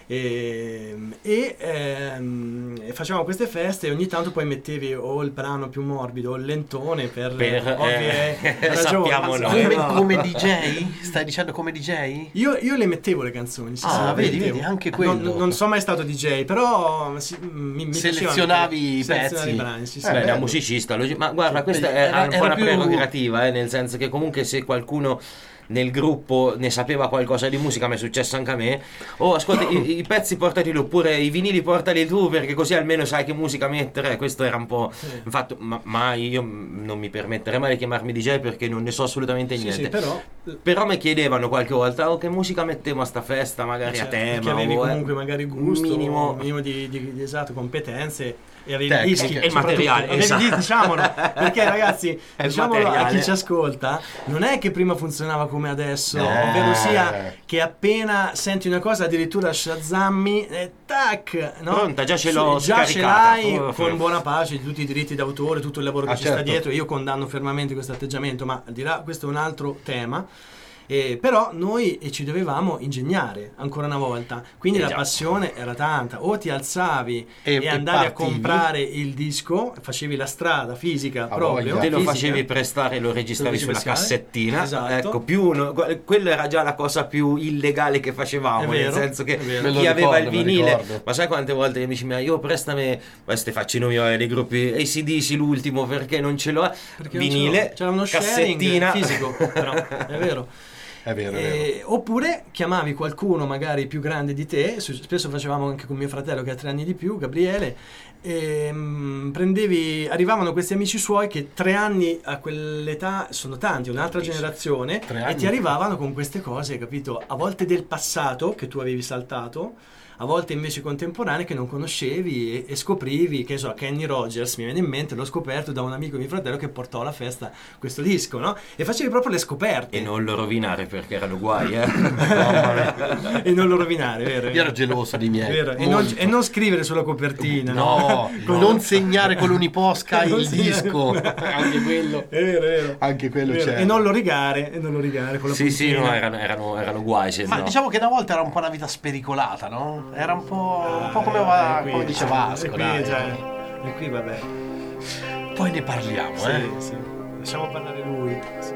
e facevamo queste feste e ogni tanto poi mettevi o il brano più morbido o il lentone per ovvie ragioni. sappiamo Ma- noi. Come DJ? Stai dicendo come DJ? Io le mettevo le canzoni, sì, Ah, le vedi, mettevo. vedi, anche quello. Non sono mai stato DJ, però mi Selezionavi i selezionare pezzi. brani, sì, sì. Beh, da bello. musicista, ma guarda, questa Era- è un po' era una più- prerogativa, nel senso che comunque se qualcuno nel gruppo ne sapeva qualcosa di musica, mi è successo anche a me. Oh, ascolta, i pezzi portali oppure i vinili portali tu, perché così almeno sai che musica mettere. Questo era un po'. Infatti, ma io non mi permetterei mai di chiamarmi DJ perché non ne so assolutamente Sì, niente. sì, Però mi chiedevano qualche volta, che musica mettiamo a sta festa, magari a tema. che avevi o, comunque magari gusto, minimo. minimo di esatto, competenze e avevi Tecniche. dischi E il soprattutto. materiale, Avevi esatto. diciamolo, perché ragazzi, È il diciamolo a materiale. chi ci ascolta, non è che prima funzionava come adesso, No. ovvero sia che appena senti una cosa addirittura shazammi e tac, no? Pronta, già ce l'ho già ce scaricata. l'hai Oh, con buona pace di tutti i diritti d'autore, tutto il lavoro che ci sta certo. dietro. Io condanno fermamente questo atteggiamento, ma al di là questo è un altro tema. Però noi ci dovevamo ingegnare ancora una volta, quindi la già. passione era tanta. O ti alzavi E andavi a partivi. comprare il disco, facevi la strada fisica proprio, voglia. Te lo fisica. facevi prestare e lo registravi Te lo sulla facevi pescare. cassettina. Esatto. Ecco, quello era già la cosa più illegale che facevamo. È Nel vero, senso che è vero. Me lo chi aveva il ricordo, me lo vinile, ricordo. ma sai quante volte gli amici miei, io prestami, questi faccio i nomi dei gruppi AC/DC l'ultimo perché non ce l'ho. Perché non ce Vinile, l'ho. C'era uno sharing cassettina fisico, però è vero. È vero, è vero. Oppure chiamavi qualcuno magari più grande di te, spesso facevamo anche con mio fratello che ha 3 anni di più, Gabriele, e arrivavano questi amici suoi che 3 anni a quell'età sono tanti, un'altra generazione, 3 e anni. ti arrivavano con queste cose, capito? A volte del passato che tu avevi saltato, a volte invece contemporanee che non conoscevi e scoprivi, che so, Kenny Rogers mi viene in mente, l'ho scoperto da un amico di mio fratello che portò alla festa questo disco, no? E facevi proprio le scoperte. e non lo rovinare perché erano guai, E non lo rovinare, vero? Io ero geloso di miei. Vero. E molto. non scrivere sulla copertina. No, non segnare con l'uniposca Non il segnare. disco. Anche quello. È vero. Anche quello Vero. c'è. E non lo rigare con la Sì, sì, puntina. no, erano guai. Se Ma no. diciamo che una volta era un po' una vita spericolata, no? Era un po' come, Qui, come dice Vasco, e qui, dai. e qui vabbè. Poi ne parliamo, Sì, eh. sì. Lasciamo parlare lui. Sì.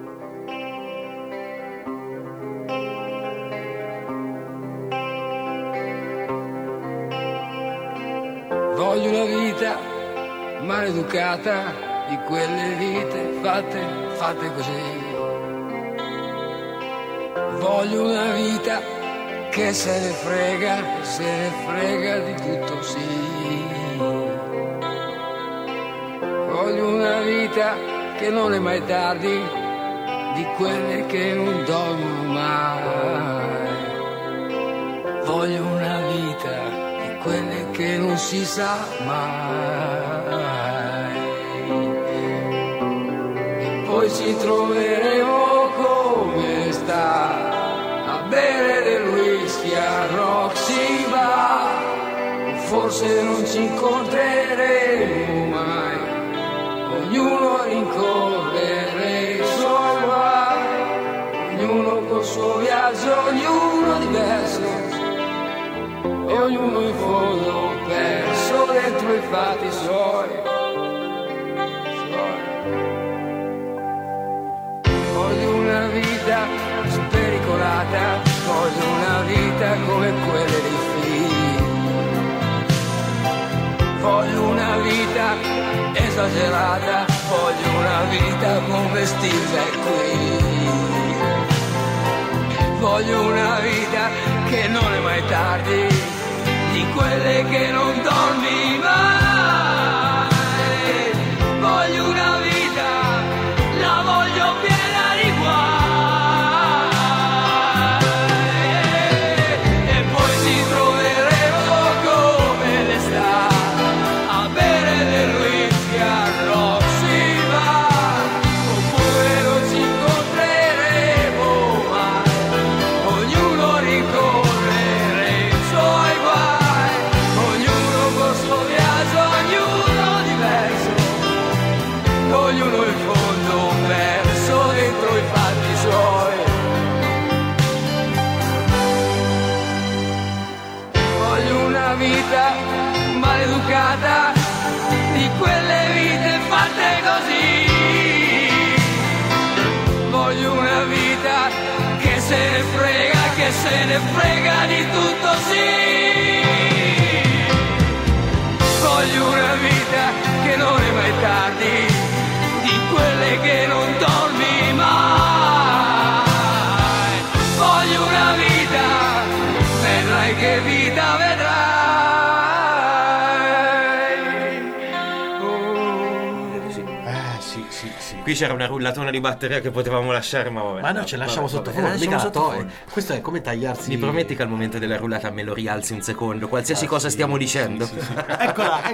Voglio una vita maleducata di quelle vite fatte così. Voglio una vita che se ne frega di tutto, sì. Voglio una vita che non è mai tardi, di quelle che non dormono mai. Voglio una vita di quelle che non si sa mai. E poi ci troveremo come sta a bere del whisky a Roxy Bar. Forse non ci incontreremo mai, ognuno rincorrere i suoi guai, ognuno col suo viaggio, ognuno diverso, e ognuno in fondo perso dentro i fatti suoi. Voglio una vita spericolata, voglio una vita come quelle dei film. Voglio una vita esagerata, voglio una vita come Steve qui. Voglio una vita che non è mai tardi, di quelle che non dormi mai. Voglio una vita, la voglio piena di guai. E poi ci troveremo come l'estate a bere del whisky a Roxy Bar. Oppure non ci incontreremo mai, ognuno rincorrere i suoi guai, ognuno col suo viaggio, ognuno diverso, ognuno in fondo perso dentro i fatti suoi. ne frega di tutto, sì. Voglio una vita che non è mai tardi, di quelle che non dormi mai. Voglio una vita, vedrai che vita vedrai. Sì. Qui c'era una rullatona di batteria che potevamo lasciare, ma vabbè. Ma no, ce lasciamo sottofondo, mica la togli. Questo è come tagliarsi. Mi prometti che al momento della rullata me lo rialzi un secondo, qualsiasi cosa stiamo dicendo? Sì. Eccola.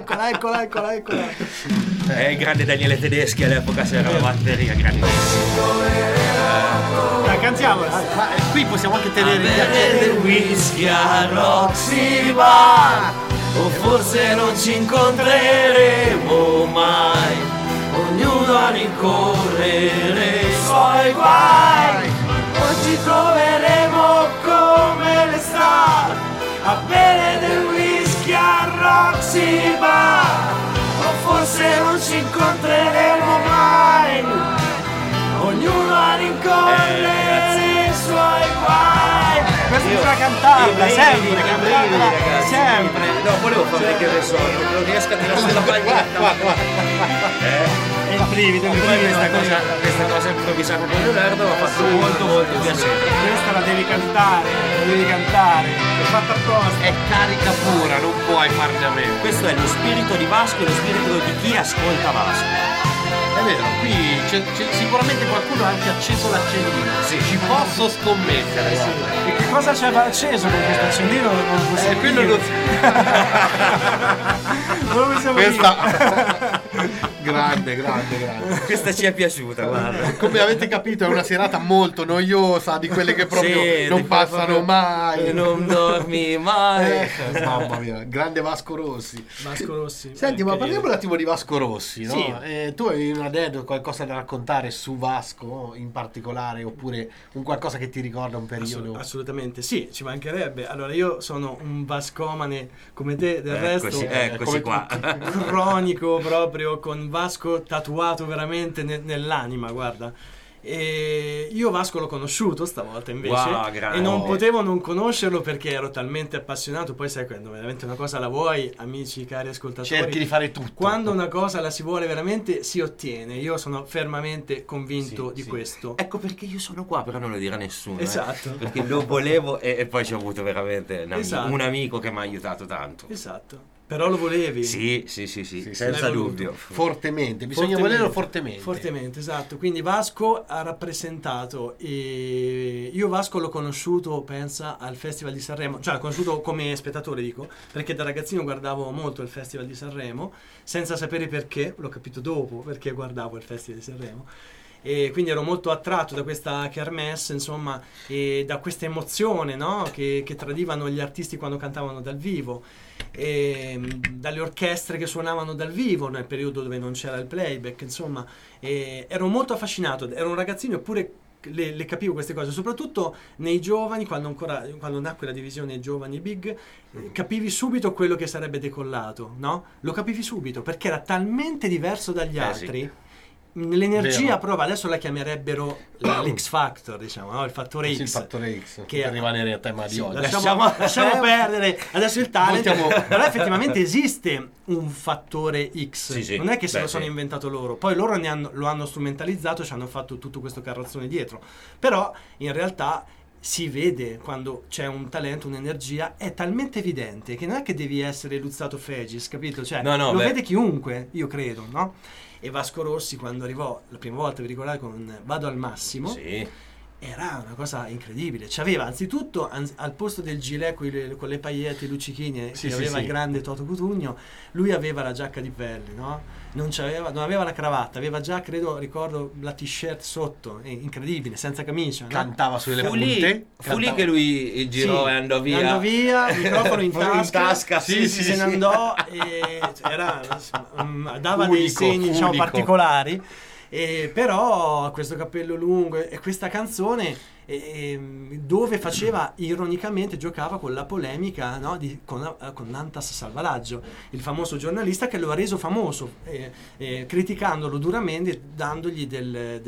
Il grande Daniele Tedeschi all'epoca c'era la batteria, grandissimo. Dai, cantiamola. Ma qui possiamo anche tenere il piacere del whisky a Roxy Bar, o forse non ci incontreremo mai, ognuno a rincorrere i suoi guai. Poi ci troveremo come le star a bere del whisky a Roxy Bar, o forse non ci incontreremo mai, ognuno a rincorrere i suoi guai. Questo bisogna cantarla, sempre, cantarla sempre. No, volevo far vedere il suono, non riesco a tirare sulla bagnetta. È il brivido, Questa cosa improvvisata con Leonardo mi ha fatto molto piacere. Questa la devi cantare, è fatta apposta. è carica pura, non puoi farne a meno. Questo è lo spirito di Vasco e lo spirito di chi ascolta Vasco. È vero, qui c'è sicuramente qualcuno ha anche acceso l'accendino. Sì, ci posso scommettere. guarda. E che cosa c'è acceso con questo accendino? Non possiamo Quello dire. non Non possiamo questa grande. Questa ci è piaciuta, guarda. Come avete capito è una serata molto noiosa, di quelle che proprio Sì, non di passano proprio- mai. Non dormi mai. Mamma mia, grande Vasco Rossi. Vasco Rossi. Senti, ma parliamo un attimo di Vasco Rossi, no? Sì. Tu hai un aneddoto, qualcosa da raccontare su Vasco in particolare, oppure un qualcosa che ti ricorda un periodo? Assolutamente sì, ci mancherebbe. Allora io sono un vascomane come te, del resto Eccoci come qua. cronico proprio, con Vasco tatuato veramente nell'anima, guarda. E io Vasco l'ho conosciuto stavolta invece, Wow, grande. e non potevo non conoscerlo perché ero talmente appassionato. Poi sai, quando veramente una cosa la vuoi, amici, cari ascoltatori, Cerchi di fare tutto. quando una cosa la si vuole veramente si ottiene. Io sono fermamente convinto di questo. Ecco perché io sono qua, però non lo dirà nessuno. Esatto. Perché lo volevo e poi ci ho avuto veramente Esatto. un amico che mi ha aiutato tanto. Esatto. Però lo volevi? Sì, senza l'hai dubbio. Fortemente, bisogna volerlo fortemente. Fortemente, esatto. Quindi Vasco ha rappresentato, e io Vasco l'ho conosciuto, pensa, al Festival di Sanremo, cioè l'ho conosciuto come spettatore, dico, perché da ragazzino guardavo molto il Festival di Sanremo, senza sapere perché, l'ho capito dopo perché guardavo il Festival di Sanremo. E quindi ero molto attratto da questa kermesse, insomma, e da questa emozione, no? che tradivano gli artisti quando cantavano dal vivo, e dalle orchestre che suonavano dal vivo nel periodo dove non c'era il playback, insomma, e ero molto affascinato. Ero un ragazzino eppure le capivo queste cose, soprattutto nei giovani, quando nacque la divisione giovani big, capivi subito quello che sarebbe decollato, no? Lo capivi subito perché era talmente diverso dagli altri. Sì. L'energia Vero. prova, adesso la chiamerebbero l'X Factor, diciamo, no? Il fattore X. Sì, il fattore X, Che- per rimanere a tema di Sì, oggi. lasciamo perdere adesso il talent. Voltiamo- Però effettivamente esiste un fattore X, Sì. non è che se Beh, lo sono sì. inventato loro, poi loro lo hanno strumentalizzato, ci hanno fatto tutto questo carrozzone dietro, però in realtà si vede quando c'è un talento, un'energia, è talmente evidente che non è che devi essere Luzzato Fegis, capito? Cioè, No, lo beh. vede chiunque, io credo, no? E Vasco Rossi quando arrivò la prima volta, vi ricordate, con Vado al massimo, Sì. era una cosa incredibile. C'aveva anzitutto al posto del gilet con le paillette luccichine Sì, che sì, aveva sì. il grande Toto Cutugno, lui aveva la giacca di pelle, no? Non aveva la cravatta, aveva già, ricordo, la t-shirt sotto, incredibile, senza camicia, no? Cantava sulle Fu punte. lì che lui girò Sì, e andò via. Andò via, il microfono in tasca, sì, se ne andò e dava dei Unico, segni, diciamo, unico. particolari. Però questo cappello lungo e questa canzone dove faceva ironicamente, giocava con la polemica, no, con Nantas Salvalaggio, il famoso giornalista che lo ha reso famoso, criticandolo duramente, dandogli del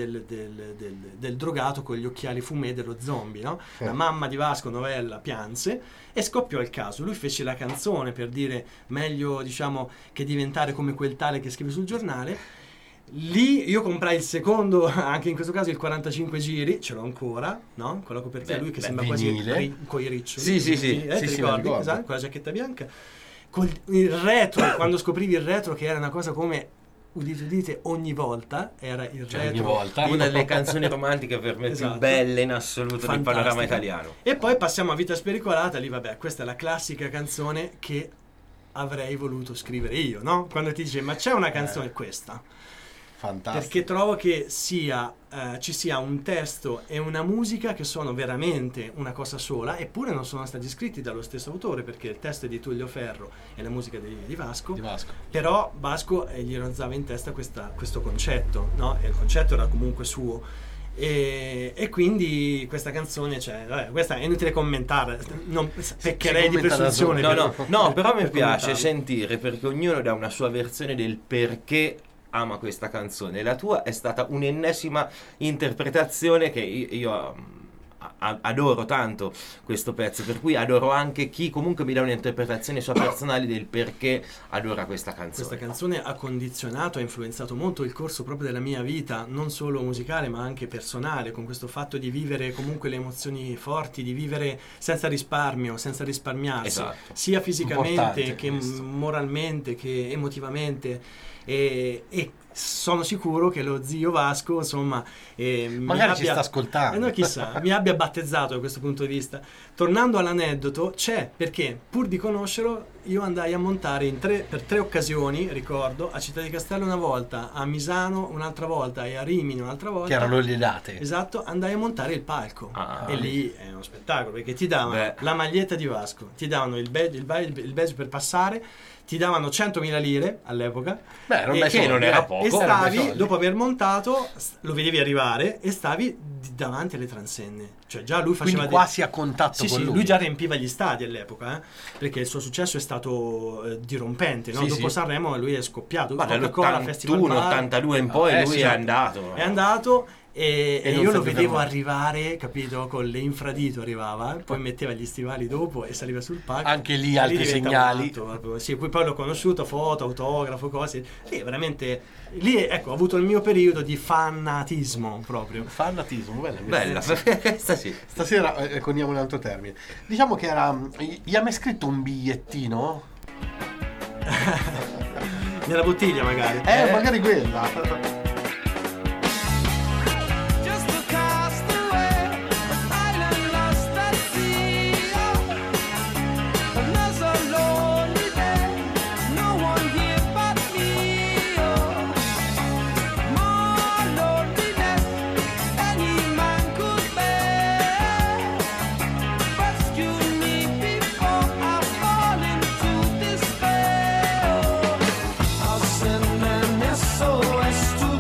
drogato con gli occhiali fumé dello zombie, no? La mamma di Vasco Novella pianse e scoppiò il caso. Lui fece la canzone per dire meglio, diciamo, che diventare come quel tale che scrive sul giornale. Lì io comprai il secondo, anche in questo caso il 45 giri, ce l'ho ancora, no? Con la copertina, lui che sembra vinile. quasi con i riccioli. Sì. Ti me ricordi? lo ricordo. Esatto, con la giacchetta bianca. Con il retro, quando scoprivi il retro, che era una cosa come, udite, ogni volta era il retro. Ogni volta. Una delle canzoni romantiche per me Esatto. più belle in assoluto del Fantastica. panorama italiano. E poi passiamo a Vita Spericolata, lì vabbè, questa è la classica canzone che avrei voluto scrivere io, no? Quando ti dice, ma c'è una canzone questa. Fantastico. Perché trovo che ci sia un testo e una musica che sono veramente una cosa sola, eppure non sono stati scritti dallo stesso autore, perché il testo è di Tullio Ferro e la musica di Vasco. Di Vasco. Però Vasco gli ronzava in testa questo concetto, no? E il concetto era comunque suo. E quindi questa canzone, cioè, vabbè, questa è inutile commentare, non peccherei di commenta da presunzione. No, però mi per piace commentarlo. sentire, perché ognuno dà una sua versione del perché ama questa canzone. La tua è stata un'ennesima interpretazione che io adoro tanto questo pezzo, per cui adoro anche chi comunque mi dà un'interpretazione sua personale del perché adora questa canzone. Questa canzone ha condizionato, ha influenzato molto il corso proprio della mia vita, non solo musicale ma anche personale, con questo fatto di vivere comunque le emozioni forti, di vivere senza risparmio, senza risparmiarsi, Esatto. sia fisicamente Importante che questo. moralmente che emotivamente, e sono sicuro che lo zio Vasco, insomma, Magari ci sta ascoltando. no, chissà, mi abbia battezzato da questo punto di vista. Tornando all'aneddoto, c'è, perché pur di conoscerlo io andai a montare per 3 occasioni, ricordo, a Città di Castello una volta, a Misano un'altra volta e a Rimini un'altra volta. Che erano le date. Esatto, andai a montare il palco. Ah. E lì è uno spettacolo, perché ti davano Beh. la maglietta di Vasco, ti davano il badge per passare, ti davano 100.000 lire all'epoca. Beh, non E è che non era poco. e stavi, soldi. dopo aver montato, lo vedevi arrivare e stavi davanti alle transenne. Cioè già lui faceva Quindi quasi a contatto Sì, con sì, lui. lui già riempiva gli stadi all'epoca, perché il suo successo è stato dirompente, no? Sì, Dopo sì. Sanremo lui è scoppiato. Ma Coca-Cola Festival dall'81, Bar, 82 in poi lui sì. è andato. è andato e non io si lo è vedevo fermato. arrivare, capito, con le infradito arrivava, poi metteva gli stivali dopo e saliva sul palco. Anche lì E altri diventava segnali. matto, proprio. Sì, poi l'ho conosciuto, foto, autografo, cose. Lì veramente, ecco, ho avuto il mio periodo di fanatismo proprio. Fanatismo, Bella, questa sì. Stasera coniamo un altro termine. Diciamo che era. Gli ha mai scritto un bigliettino? Nella bottiglia magari. Magari quella. Just a castaway, an island lost at sea. Another lonely day, no one here but me. More loneliness any man could bear. Rescue me before I fall into despair. I'll send an SOS to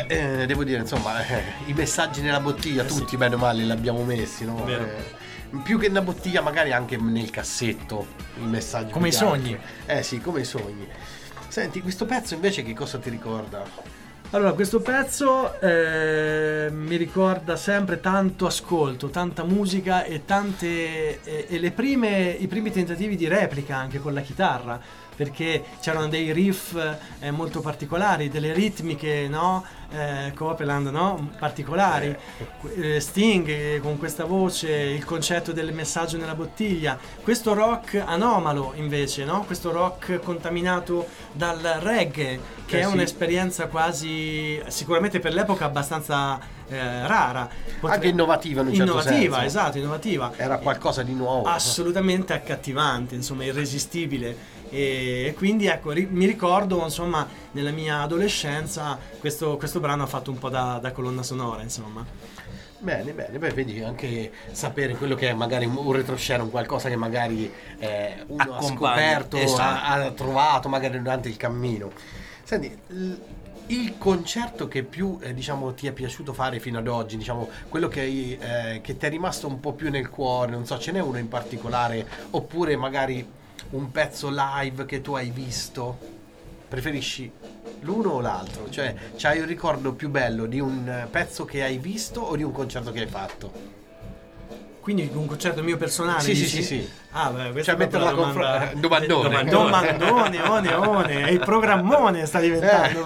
devo dire, insomma, i messaggi nella bottiglia, tutti bene o male li abbiamo messi, no? Vero. Più che nella bottiglia, magari anche nel cassetto, i messaggi. Come i più che sogni. altro. Sì, come i sogni. Senti, questo pezzo invece che cosa ti ricorda? Allora, questo pezzo mi ricorda sempre tanto ascolto, tanta musica e tante e i primi tentativi di replica anche con la chitarra, perché c'erano dei riff molto particolari, delle ritmiche, no? Copeland, no? Particolari, Sting con questa voce, il concetto del messaggio nella bottiglia, questo rock anomalo invece, no? Questo rock contaminato dal reggae, che è sì. un'esperienza quasi, sicuramente per l'epoca abbastanza rara, Anche innovativa in un certo senso. Esatto, innovativa. Era qualcosa di nuovo. Assolutamente accattivante, insomma, irresistibile. E quindi ecco, mi ricordo, insomma, nella mia adolescenza questo brano ha fatto un po' da colonna sonora, insomma. Bene, beh, vedi anche sapere quello che è magari un retroscena, un qualcosa che magari uno ha Accompagna, scoperto, esatto. ha trovato magari durante il cammino. Senti, il concerto che più diciamo ti è piaciuto fare fino ad oggi, diciamo quello che ti è rimasto un po' più nel cuore, non so, ce n'è uno in particolare, oppure magari un pezzo live che tu hai visto? Preferisci l'uno o l'altro? Cioè, c'hai un ricordo più bello di un pezzo che hai visto o di un concerto che hai fatto? Quindi un concerto mio personale? Sì, dici? sì. Ah, beh, questa Cioè, è proprio metterla la domandone. Domandone, è il programmone sta diventando.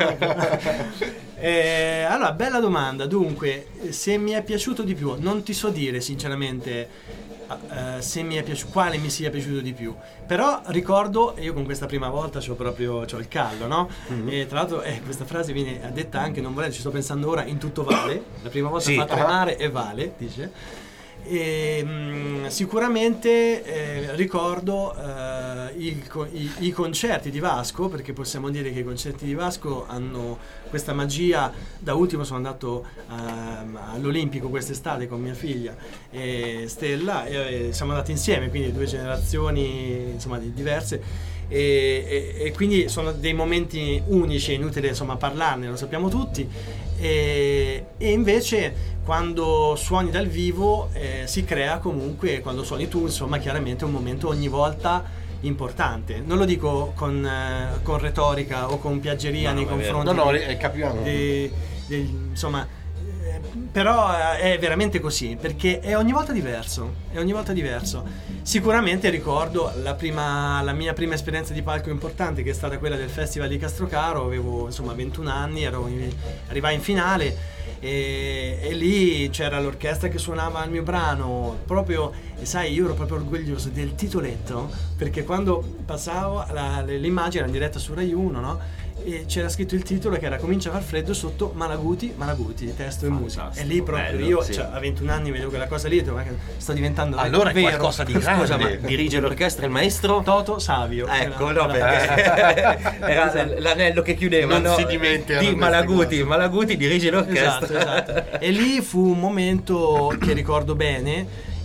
Allora, bella domanda. Dunque, se mi è piaciuto di più, non ti so dire sinceramente se mi è piaciuto, quale mi sia piaciuto di più, però ricordo, io con questa prima volta c'ho il callo, no? E tra l'altro questa frase viene detta anche, non volendo, ci sto pensando ora, in tutto vale, la prima volta Sì. fatta mare e vale, dice. E, sicuramente ricordo i concerti di Vasco, perché possiamo dire che i concerti di Vasco hanno questa magia. Da ultimo sono andato all'Olimpico quest'estate con mia figlia e Stella e siamo andati insieme, quindi 2 generazioni insomma diverse, e quindi sono dei momenti unici, è inutile insomma parlarne, lo sappiamo tutti. E invece quando suoni dal vivo si crea comunque, quando suoni tu insomma, chiaramente un momento ogni volta importante. Non lo dico con retorica o con piaggeria nei confronti capiamo. insomma, però è veramente così, perché è ogni volta diverso, Sicuramente ricordo la mia prima esperienza di palco importante, che è stata quella del Festival di Castrocaro. Avevo insomma 21 anni, arrivai in finale e lì c'era l'orchestra che suonava il mio brano, proprio, e sai, io ero proprio orgoglioso del titoletto, perché quando passavo l'immagine era in diretta su Rai 1, no? E c'era scritto il titolo che era "Comincia a far freddo" sotto Malaguti, testo e musica. E lì proprio bello, io sì. a 21 anni vedo quella cosa lì e dico, ma che sto diventando Allora è vero. qualcosa di grande. Scusa, ma dirige l'orchestra il maestro? Toto Savio. Ecco, Era- no, perché era l'anello che chiudeva, Non no? si dimenticano di queste Malaguti dirige l'orchestra. Esatto. E lì fu un momento che ricordo bene,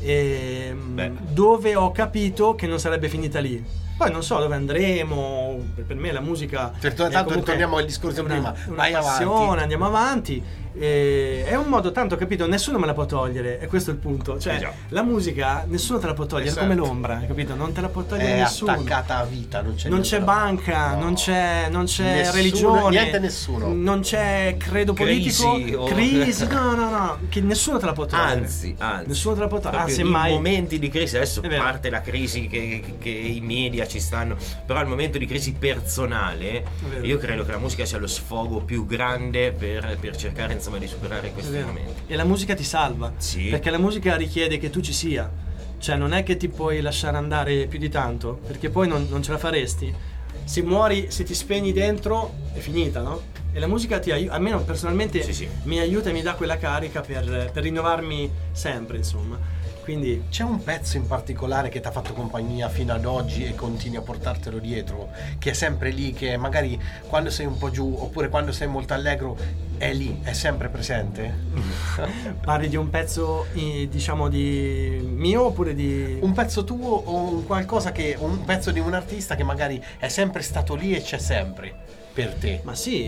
dove ho capito che non sarebbe finita lì. Poi non so dove andremo, per me la musica Tanto comunque torniamo al discorso è prima, una vai passione, avanti. andiamo avanti. È un modo, tanto, capito, nessuno me la può togliere, e questo è il punto, cioè già. la musica nessuno te la può togliere, Esatto. come l'ombra, capito? Non te la può togliere È nessuno. attaccata a vita, non c'è Non c'è niente. banca, No. non c'è Nessuno, religione, niente, nessuno. non c'è credo Crisi, politico, o- crisi, no, che nessuno te la può togliere. Anzi, nessuno te la può togliere. proprio Semmai, in momenti di crisi, adesso È vero. parte la crisi che i media ci stanno, però al momento di crisi personale vero. io credo che la musica sia lo sfogo più grande per cercare insomma di superare è questi vero. momenti. E la musica ti salva, Sì. perché la musica richiede che tu ci sia, cioè non è che ti puoi lasciare andare più di tanto, perché poi non ce la faresti. Se muori, se ti spegni dentro, è finita, no? E la musica ti aiuta, almeno personalmente Sì. mi aiuta e mi dà quella carica per rinnovarmi sempre, insomma. Quindi C'è un pezzo in particolare che ti ha fatto compagnia fino ad oggi e continui a portartelo dietro, che è sempre lì, che magari quando sei un po' giù oppure quando sei molto allegro è lì, è sempre presente? parli di un pezzo, diciamo, di mio oppure di... Un pezzo tuo o un pezzo di un artista che magari è sempre stato lì e c'è sempre? per te? Ma sì,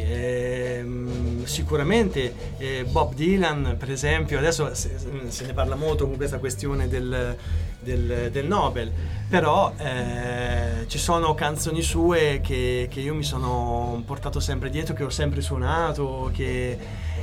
sicuramente Bob Dylan, per esempio, adesso se ne parla molto con questa questione del Nobel, però ci sono canzoni sue che io mi sono portato sempre dietro, che ho sempre suonato, che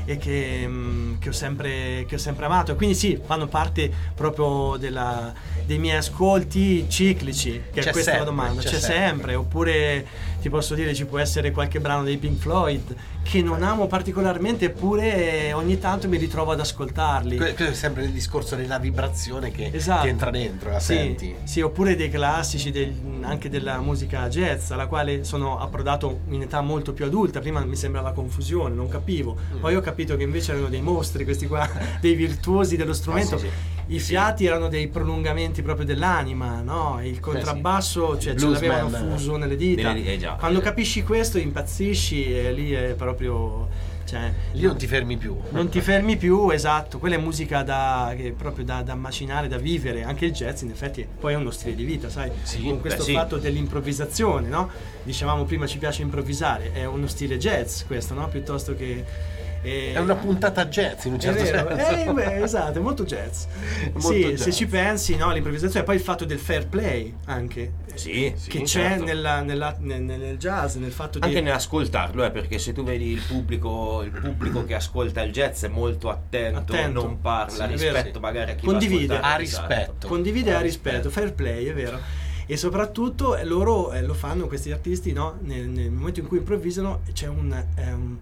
ho sempre amato, e quindi sì, fanno parte proprio dei miei ascolti ciclici, che C'è è questa sempre, la domanda, c'è c'è sempre. sempre. Oppure ti posso dire, ci può essere qualche brano dei Pink Floyd che non amo particolarmente, eppure ogni tanto mi ritrovo ad ascoltarli. Questo è sempre il discorso della vibrazione che Esatto. ti entra dentro, la Sì, senti? sì, oppure dei classici anche della musica jazz, alla quale sono approdato in età molto più adulta. Prima mi sembrava confusione, non capivo. Poi ho capito che invece erano dei mostri questi qua, dei virtuosi dello strumento. sì, sì. I fiati erano dei prolungamenti proprio dell'anima, no? Il contrabbasso, cioè ce Bluesman. l'avevano fuso nelle dita. Già. Quando capisci questo impazzisci, e lì è proprio... Cioè, Lì non ti fermi più. non ti fermi più, esatto. Quella è musica proprio da macinare, da vivere. Anche il jazz in effetti poi è uno stile di vita, sai, Sì, con questo sì. fatto dell'improvvisazione, no? Dicevamo prima, ci piace improvvisare, è uno stile jazz questo, no? Piuttosto che È una puntata jazz in un è certo vero, senso. esatto, è molto jazz. Molto Sì, jazz. se ci pensi, no, l'improvvisazione, e poi il fatto del fair play anche, Sì, che c'è certo. nel jazz, nel fatto di... Anche nell'ascoltarlo, perché se tu vedi il pubblico che ascolta il jazz è molto attento. Non parla Sì, è rispetto vero. magari a chi Condivide. va a ascoltare. A rispetto. Condivide a rispetto, fair play, è vero. E soprattutto loro lo fanno, questi artisti, no? Nel momento in cui improvvisano c'è un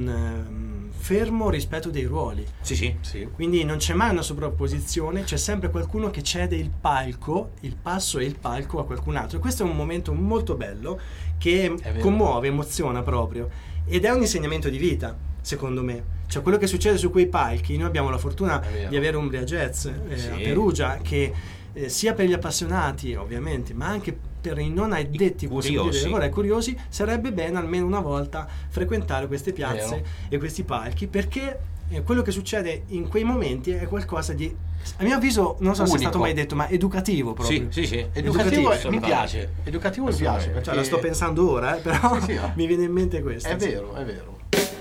fermo rispetto dei ruoli. Sì, sì. Sì. Quindi non c'è mai una sovrapposizione, c'è sempre qualcuno che cede il palco, il passo e il palco a qualcun altro. E questo è un momento molto bello che vero. commuove, emoziona proprio. Ed è un insegnamento di vita, secondo me. Cioè quello che succede su quei palchi, noi abbiamo la fortuna È vero. di avere Umbria Jazz a Sì. Perugia, che sia per gli appassionati ovviamente, ma anche per i non addetti curiosi. curiosi, sarebbe bene almeno una volta frequentare queste piazze Vero. e questi palchi, perché quello che succede in quei momenti è qualcosa di, a mio avviso, non so se è Unico. stato mai detto, ma educativo proprio. Sì, sì, sì. Educativo Educativo, mi piace. Educativo mi piace. Assolutamente. Cioè, perché la sto pensando ora, però Sì, sì, no. mi viene in mente questo. È sì. vero, è vero.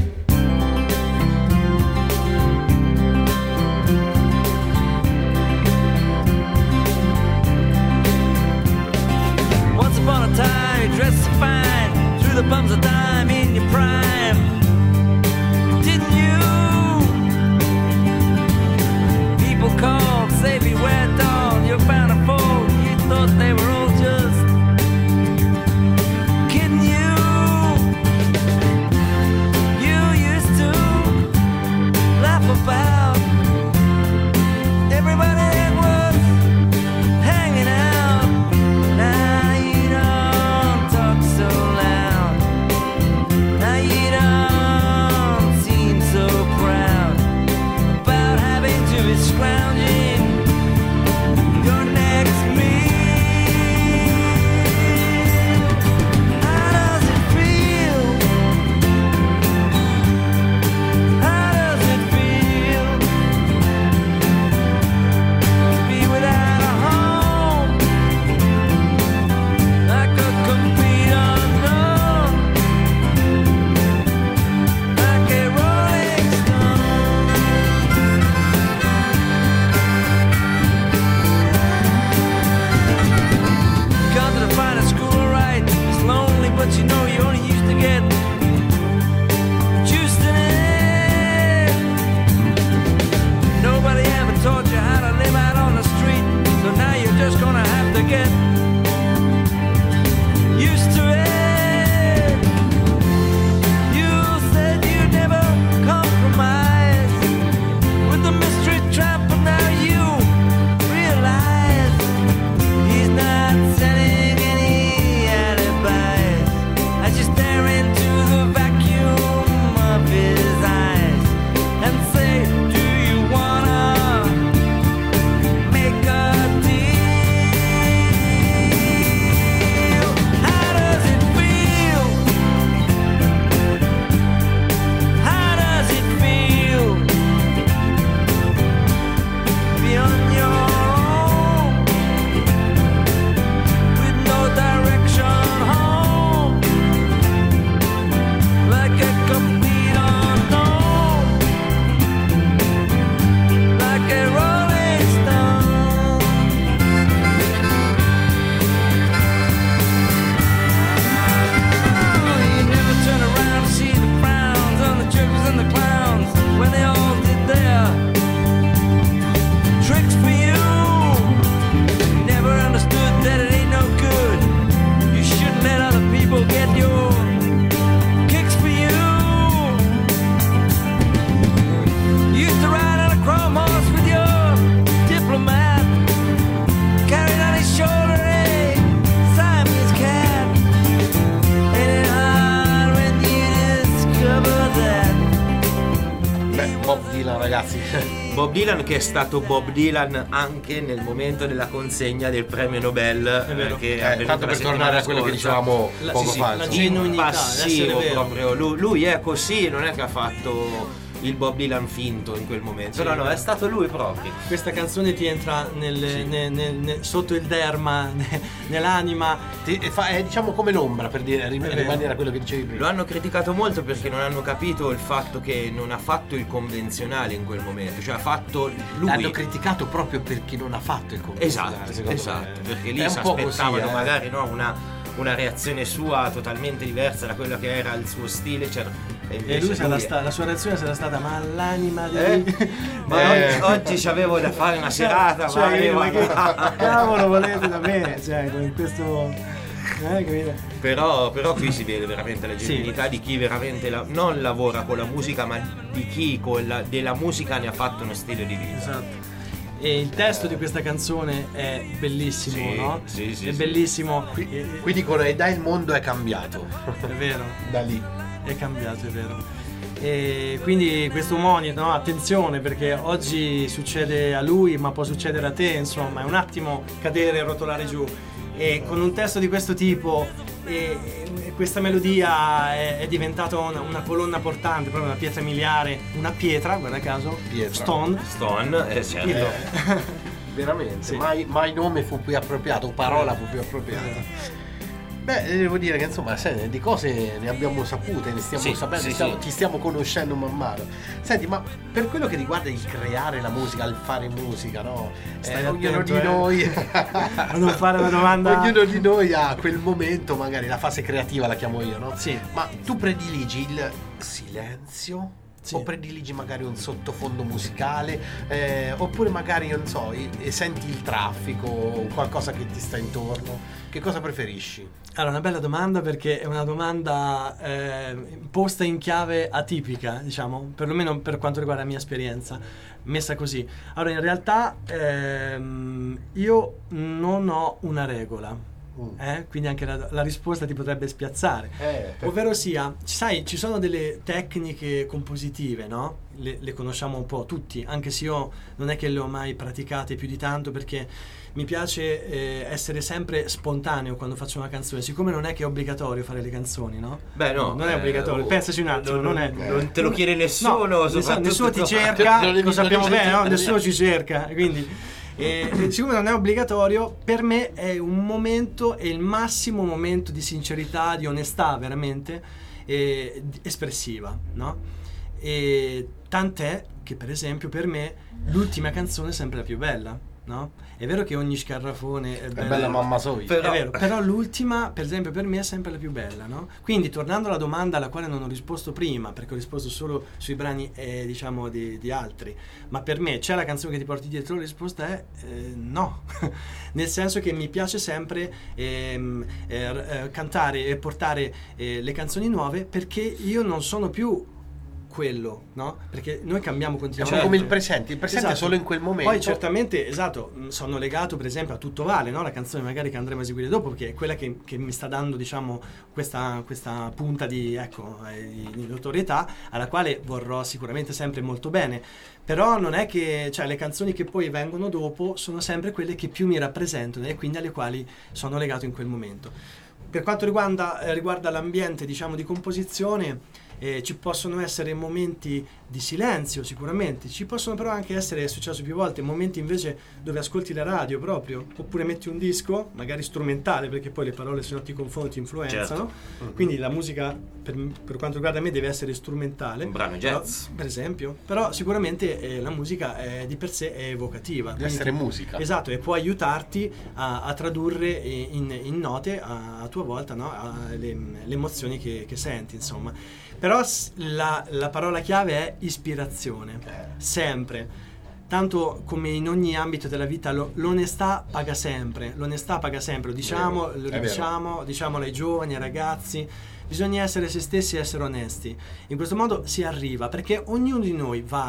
Once upon a time, you dressed so fine, threw the bums of dime in your prime. Didn't you? People called, say beware, doll. You found a fold, you thought they were all just kidding you. You used to laugh about everybody that was hanging out. Now you don't talk so loud. Now you don't seem so proud about having to be scrounging your next meal. How does it feel? How does it feel to be without a home? Like a complete unknown, like a rolling stone. Gone to the finest school, alright. It's lonely, but you know you only used to get juiced in it. Nobody ever taught you how to live out on the street, so now you're just gonna have to get used to it. You said you'd never compromise with the mystery trap, but now you realize he's not selling any alibis as you stare into ragazzi. Bob Dylan, che è stato Bob Dylan anche nel momento della consegna del premio Nobel, vero. che è avvenuto Tanto la per tornare a quello che settimana dicevamo La- poco sì, sì, fa. la insomma. genuinità, passivo essere vero. proprio. Lui è così, non è che ha fatto il Bob Dylan finto in quel momento, no, è stato lui proprio. Questa canzone ti entra sotto il derma, nell'anima. È diciamo come l'ombra, per dire, rimanere a quello che dicevi prima. Lo hanno criticato molto perché non hanno capito il fatto che non ha fatto il convenzionale in quel momento, cioè ha fatto lui. L'hanno criticato proprio perché non ha fatto il convenzionale, secondo Esatto, me. perché È lì un si po' aspettavano così, magari una reazione sua totalmente diversa da quella che era il suo stile, E invece lui lui la sua reazione sarà stata: ma l'anima di... ma oggi c'avevo da fare una serata, ma che cavolo volete da me? Cioè, con questo... capito? però qui si vede veramente la genuinità di chi veramente non lavora con la musica, ma di chi della musica ne ha fatto uno stile di vita. Esatto. E il testo di questa canzone è bellissimo, Sì, no? sì, È bellissimo. Qui dicono e dai il mondo è cambiato. È vero, Da lì. è cambiato, è vero. E quindi questo monito, no? Attenzione, perché oggi succede a lui, ma può succedere a te, insomma, è un attimo cadere e rotolare giù. E con un testo di questo tipo questa melodia è diventata una colonna portante, proprio una pietra miliare, una pietra, guarda caso, Pietra. Stone, certo. Veramente, Sì. mai nome fu più appropriato, parola fu più appropriata. Beh, devo dire che insomma di cose ne abbiamo sapute, ne stiamo Sì, sapendo, sì. ci stiamo conoscendo man mano. Senti, ma per quello che riguarda il creare la musica, il fare musica, no? Stai Ognuno attento, di noi a non fare una domanda. ognuno di noi ha quel momento, magari la fase creativa la chiamo io, no? Sì. Ma tu prediligi il silenzio? Sì. O prediligi magari un sottofondo musicale, oppure magari, non so, senti il traffico o qualcosa che ti sta intorno? Che cosa preferisci? Allora, una bella domanda, perché è una domanda posta in chiave atipica, diciamo, perlomeno per quanto riguarda la mia esperienza, messa così. Allora, in realtà io non ho una regola. Quindi anche la risposta ti potrebbe spiazzare, ovvero sia, sai, ci sono delle tecniche compositive, no? Le conosciamo un po' tutti, anche se io non è che le ho mai praticate più di tanto, perché mi piace essere sempre spontaneo quando faccio una canzone, siccome non è che è obbligatorio fare le canzoni, no? Beh, no, non è obbligatorio, pensaci un attimo, non è... Non te lo chiede nessuno, No, soprattutto nessuno ti tu. cerca, Non devi- lo sappiamo non devi bene, no? sentire. Nessuno ci cerca, quindi siccome non è obbligatorio, per me è un momento, è il massimo momento di sincerità, di onestà veramente espressiva, no? E tant'è che, per esempio, per me l'ultima canzone è sempre la più bella, no? È vero che ogni scarrafone è Bella mamma soia. è vero, però l'ultima, per esempio, per me è sempre la più bella, no? Quindi, tornando alla domanda alla quale non ho risposto prima, perché ho risposto solo sui brani, diciamo, di altri, ma per me c'è la canzone che ti porti dietro, la risposta è no. Nel senso che mi piace sempre cantare e portare le canzoni nuove, perché io non sono più quello, no? Perché noi cambiamo È continuamente. come il presente è solo in quel momento. Poi certamente, esatto, sono legato per esempio a Tutto Vale, no? La canzone magari che andremo a eseguire dopo, perché è quella che mi sta dando, diciamo, questa punta di notorietà, alla quale vorrò sicuramente sempre molto bene. Però non è che, cioè, le canzoni che poi vengono dopo sono sempre quelle che più mi rappresentano e quindi alle quali sono legato in quel momento. Per quanto riguarda l'ambiente, diciamo, di composizione, ci possono essere momenti di silenzio, sicuramente, ci possono però anche essere, è successo più volte, momenti invece dove ascolti la radio proprio, oppure metti un disco magari strumentale, perché poi le parole, se no ti confondi, ti influenzano. Certo. Quindi la musica, per quanto riguarda me, deve essere strumentale, Un brano jazz. per esempio, però sicuramente la musica di per sé è evocativa, Deve essere musica. esatto, e può aiutarti a tradurre in note a tua volta, no? Le emozioni che senti, insomma. Però la parola chiave è ispirazione, sempre. Tanto come in ogni ambito della vita, l'onestà paga sempre, lo diciamo, diciamolo ai giovani, ai ragazzi. Bisogna essere se stessi e essere onesti. In questo modo si arriva, perché ognuno di noi vale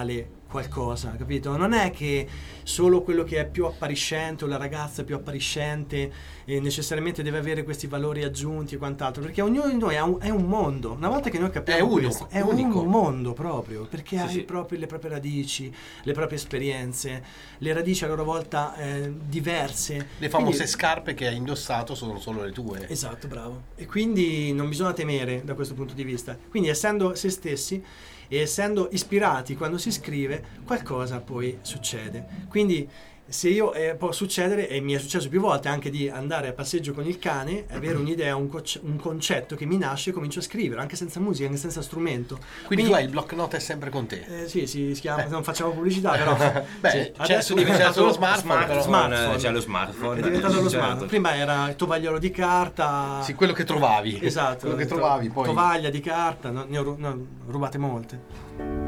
qualcosa, capito? Non è che solo quello che è più appariscente o la ragazza più appariscente necessariamente deve avere questi valori aggiunti e quant'altro, perché ognuno di noi è un mondo. Una volta che noi capiamo questo, è unico. un mondo proprio, perché Sì, ha sì. le proprie radici, le proprie esperienze, le radici a loro volta diverse. Le famose Quindi- scarpe che hai indossato sono solo le tue. Esatto, bravo. E quindi non bisogna temere da questo punto di vista. Quindi essendo se stessi e essendo ispirati quando si scrive, qualcosa poi succede. Quindi se io può succedere, e mi è successo più volte anche di andare a passeggio con il cane, avere un'idea, un concetto che mi nasce e comincio a scrivere, anche senza musica, anche senza strumento. Quindi tu hai il block note sempre con te. Sì, si chiama, non facciamo pubblicità, però Beh, sì, c'è adesso è c'è diventato lo smartphone, però. smartphone. C'è lo smartphone. È diventato lo Certo. smartphone. Prima era il tovagliolo di carta. Sì, quello che trovavi. Esatto, Quello che trovavi poi. tovaglia di carta, ne ho rubate molte.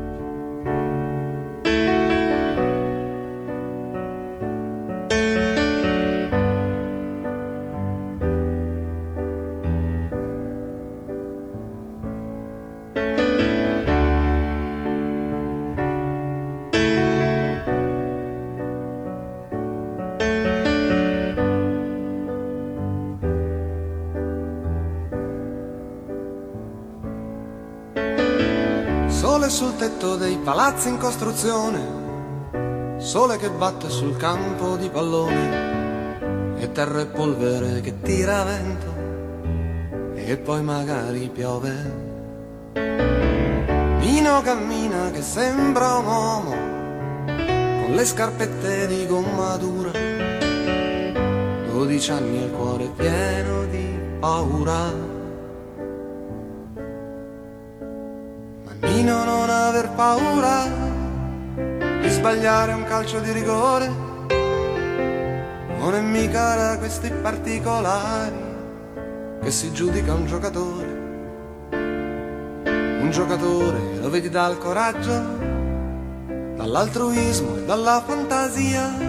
Sole sul tetto dei palazzi in costruzione, sole che batte sul campo di pallone, e terra e polvere che tira vento, e poi magari piove. Nino cammina che sembra un uomo, con le scarpette di gomma dura, 12 anni e il cuore pieno di paura. Nino, non aver paura di sbagliare un calcio di rigore, non è mica da questi particolari che si giudica un giocatore. Un giocatore lo vedi dal coraggio, dall'altruismo e dalla fantasia.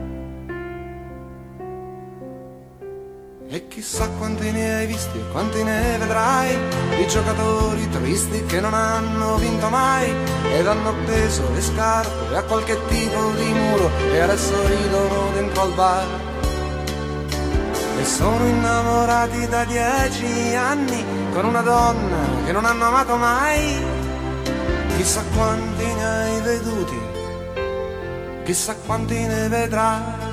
E chissà quanti ne hai visti e quanti ne vedrai, di giocatori tristi che non hanno vinto mai ed hanno appeso le scarpe a qualche tipo di muro e adesso ridono dentro al bar. E sono innamorati da 10 anni con una donna che non hanno amato mai. Chissà quanti ne hai veduti, chissà quanti ne vedrai.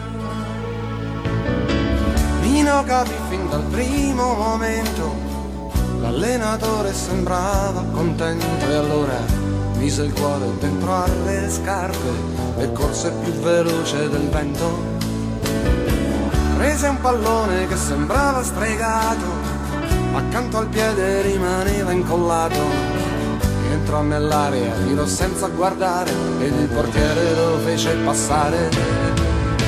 Nino capì fin dal primo momento, l'allenatore sembrava contento e allora mise il cuore dentro alle scarpe e corse più veloce del vento. Prese un pallone che sembrava stregato, accanto al piede rimaneva incollato. Entrò nell'area, tirò senza guardare ed il portiere lo fece passare.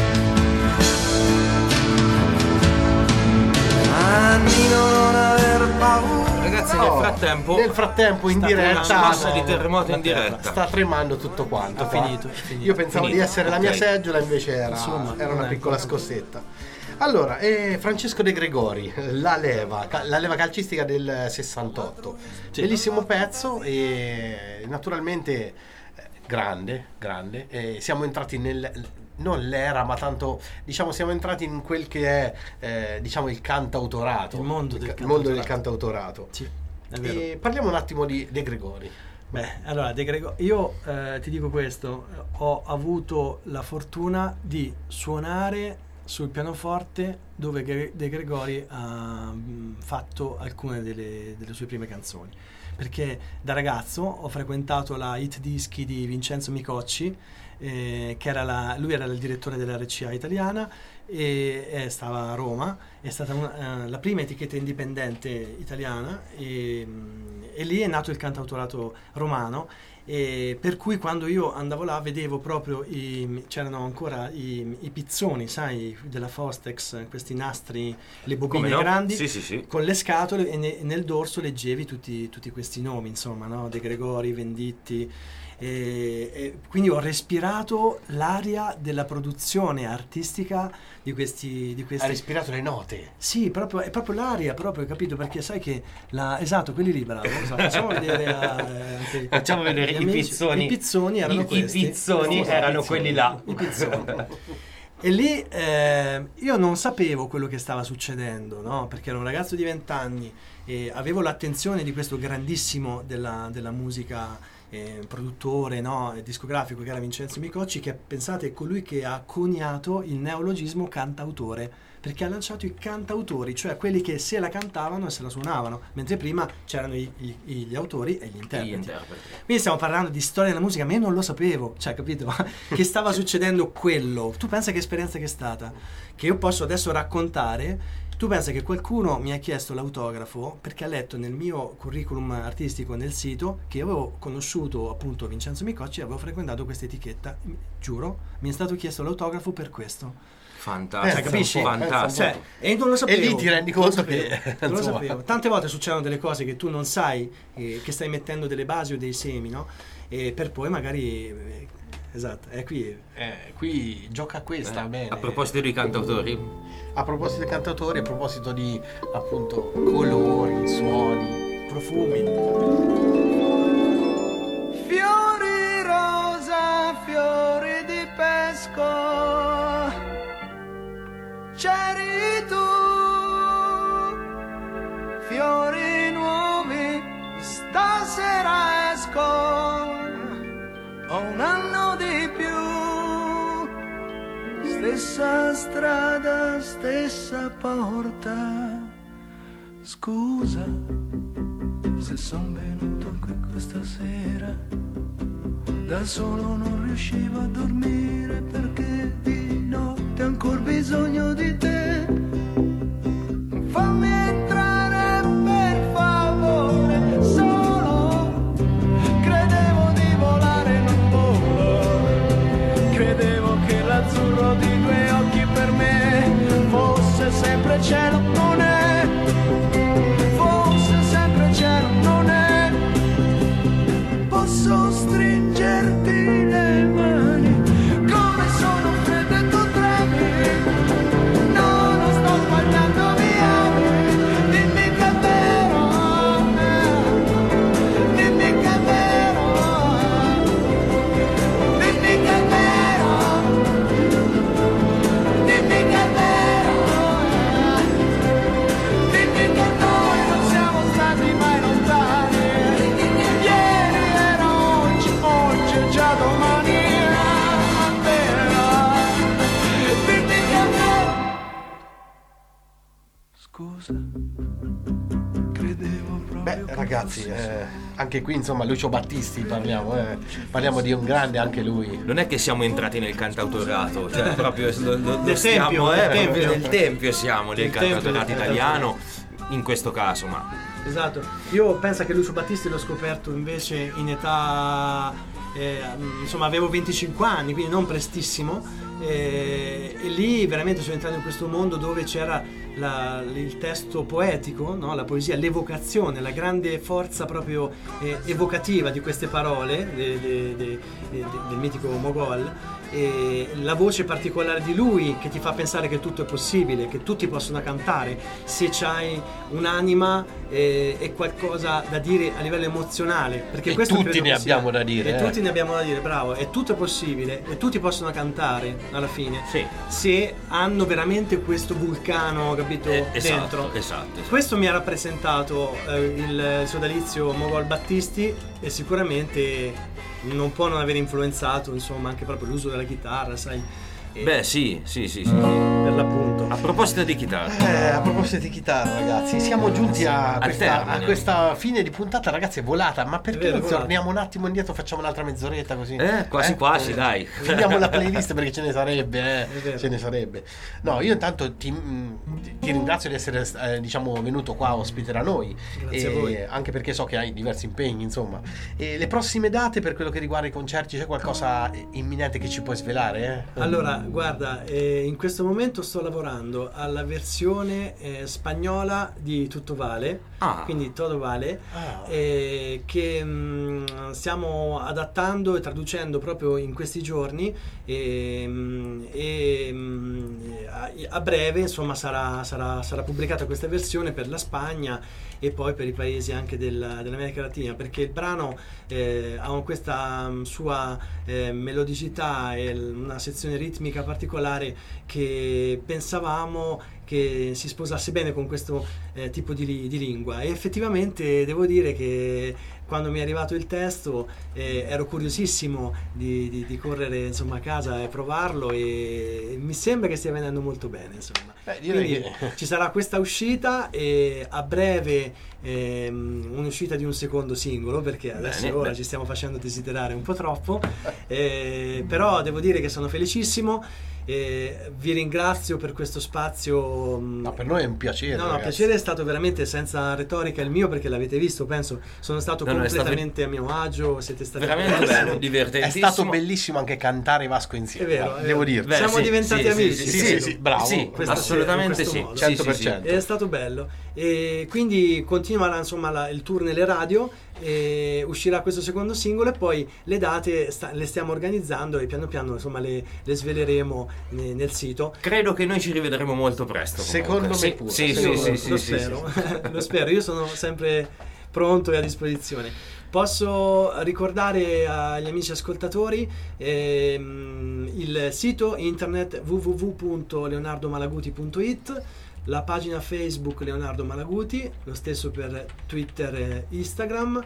Nino, non aver paura. Ragazzi, Nel frattempo in diretta massa di terremoto in diretta. sta tremando tutto quanto. È finito. Io pensavo Finito, di essere la mia ok. seggiola, invece era Insomma, una non è piccola scossetta. Allora, Francesco De Gregori, la leva calcistica del 68. Bellissimo pezzo e naturalmente grande. Siamo entrati non l'era, ma tanto diciamo siamo entrati in quel che è diciamo il cantautorato, Il mondo del cantautorato. Sì, è vero. E parliamo un attimo di De Gregori. Beh, allora, io ti dico questo, ho avuto la fortuna di suonare sul pianoforte dove De Gregori ha fatto alcune delle sue prime canzoni, perché da ragazzo ho frequentato la Hit Dischi di Vincenzo Micocci, che lui era il direttore della RCA italiana e stava a Roma, è stata la prima etichetta indipendente italiana e lì è nato il cantautorato romano, e per cui quando io andavo là vedevo proprio c'erano ancora i pizzoni, sai, della Fostex, questi nastri, le bobine Come no? grandi, Sì. con le scatole, e nel dorso leggevi tutti questi nomi, insomma, no? De Gregori, Venditti. E quindi ho respirato l'aria della produzione artistica di questi Ha respirato le note. sì, è proprio l'aria, proprio, capito? Perché sai che esatto, quelli lì, bravo, esatto. Facciamo vedere anche Facciamo vedere gli i amici. pizzoni. I pizzoni erano I questi. pizzoni erano quelli là. I pizzoni. E lì io non sapevo quello che stava succedendo, no? Perché ero un ragazzo di 20 anni e avevo l'attenzione di questo grandissimo della musica, produttore, no? Discografico, che era Vincenzo Micocci, che pensate è colui che ha coniato il neologismo cantautore, perché ha lanciato i cantautori, cioè quelli che se la cantavano e se la suonavano, mentre prima c'erano gli autori e gli interpreti. Quindi stiamo parlando di storia della musica, ma io non lo sapevo, cioè, capito? Che stava succedendo quello. Tu pensa che esperienza che è stata, che io posso adesso raccontare. Tu pensa che qualcuno mi ha chiesto l'autografo perché ha letto nel mio curriculum artistico nel sito che io avevo conosciuto appunto Vincenzo Micocci e avevo frequentato questa etichetta. Giuro, mi è stato chiesto l'autografo per questo. Fantastico, capisci? fantastico. Cioè, e non lo sapevo. E lì ti rendi conto Non lo che sapevo, non lo insomma. sapevo. Tante volte succedono delle cose che tu non sai, che stai mettendo delle basi o dei semi, no? E per poi magari esatto, è qui gioca questa bene. A proposito di cantautori, A proposito dei cantautori, a proposito di appunto colori, suoni, profumi. Fiori rosa, fiori di pesco, c'eri tu, fiori nuovi, stasera esco, ho un anno di più, stessa strada, stessa porta, scusa se son venuto qui questa sera, da solo non riuscivo a dormire perché di notte ho ancora bisogno di te. Fammi entrare per favore, solo credevo di volare, non volo, credevo che l'azzurro di tuoi occhi per me fosse sempre cielo, non è, fosse sempre cielo, non è, posso stringerti le mani, come sono fredde e tu tremi, no, non sto sbagliando, mi ami, dimmi che è vero, dimmi che è vero, dimmi che è vero, dimmi che è vero, dimmi che noi non siamo stati mai lontani, ieri era oggi è già domani, è vero, dimmi che è vero. Scusa, credevo proprio Beh, che ragazzi, fosse anche qui insomma Lucio Battisti parliamo di un grande anche lui. non è che siamo entrati nel cantautorato, cioè proprio Del stiamo, tempio, del proprio tempio. nel tempio siamo del Del tempio, cantautorato del italiano, in questo caso, ma Esatto, io penso che Lucio Battisti l'ho scoperto invece in età, insomma avevo 25 anni, quindi non prestissimo, e lì veramente sono entrato in questo mondo dove c'era il testo poetico, no? La poesia, l'evocazione, la grande forza proprio evocativa di queste parole del mitico Mogol, e la voce particolare di lui che ti fa pensare che tutto è possibile, che tutti possono cantare se c'hai un'anima e qualcosa da dire a livello emozionale, perché E questo tutti credo ne che sia. abbiamo da dire, E tutti ne abbiamo da dire, bravo, e tutto è possibile e tutti possono cantare alla fine, Sì. se hanno veramente questo vulcano, capito, dentro. esatto. Questo mi ha rappresentato il sodalizio Mogol Battisti, e sicuramente non può non aver influenzato, insomma, anche proprio l'uso della chitarra, sai. Beh, sì. Per l'appunto. A proposito di chitarra, A proposito di chitarra, ragazzi, siamo giunti a Al termine. questa fine di puntata, ragazzi, è volata. Ma perché vero, non è volata. torniamo un attimo indietro, facciamo un'altra mezz'oretta così? quasi, dai. Vediamo la playlist perché ce ne sarebbe, È vero. ce ne sarebbe. No, io intanto ti ringrazio di essere diciamo venuto qua ospite da noi. Grazie a voi. Anche perché so che hai diversi impegni, insomma. E le prossime date per quello che riguarda i concerti, c'è qualcosa imminente che ci puoi svelare? Allora, Guarda, in questo momento sto lavorando alla versione spagnola di Tutto Vale, quindi Todo Vale, che stiamo adattando e traducendo proprio in questi giorni, a breve insomma sarà pubblicata questa versione per la Spagna e poi per i paesi anche dell'America Latina, perché il brano ha questa sua melodicità e una sezione ritmica particolare che pensavamo che si sposasse bene con questo tipo di lingua, e effettivamente devo dire che quando mi è arrivato il testo ero curiosissimo di correre insomma a casa e provarlo, e mi sembra che stia venendo molto bene, insomma. Quindi ci sarà questa uscita e a breve un'uscita di un secondo singolo, perché adesso ora ci stiamo facendo desiderare un po' troppo, però devo dire che sono felicissimo. Vi ringrazio per questo spazio. No, per noi è un piacere. No, piacere è stato veramente senza retorica il mio, perché l'avete visto, penso sono stato completamente a mio agio, siete stati veramente bello, divertentissimo. È stato bellissimo anche cantare Vasco insieme. È vero, devo dire. Siamo diventati amici. Sì, bravo. Sì, assolutamente sì, 100%. È stato bello, e quindi continua insomma il tour nelle radio, e uscirà questo secondo singolo, e poi le date le stiamo organizzando e piano piano insomma le sveleremo nel sito. Credo che noi ci rivedremo molto presto. Secondo me pure. Lo spero. Lo spero, io sono sempre pronto e a disposizione. Posso ricordare agli amici ascoltatori il sito internet www.leonardomalaguti.it, la pagina Facebook Leonardo Malaguti, lo stesso per Twitter e Instagram.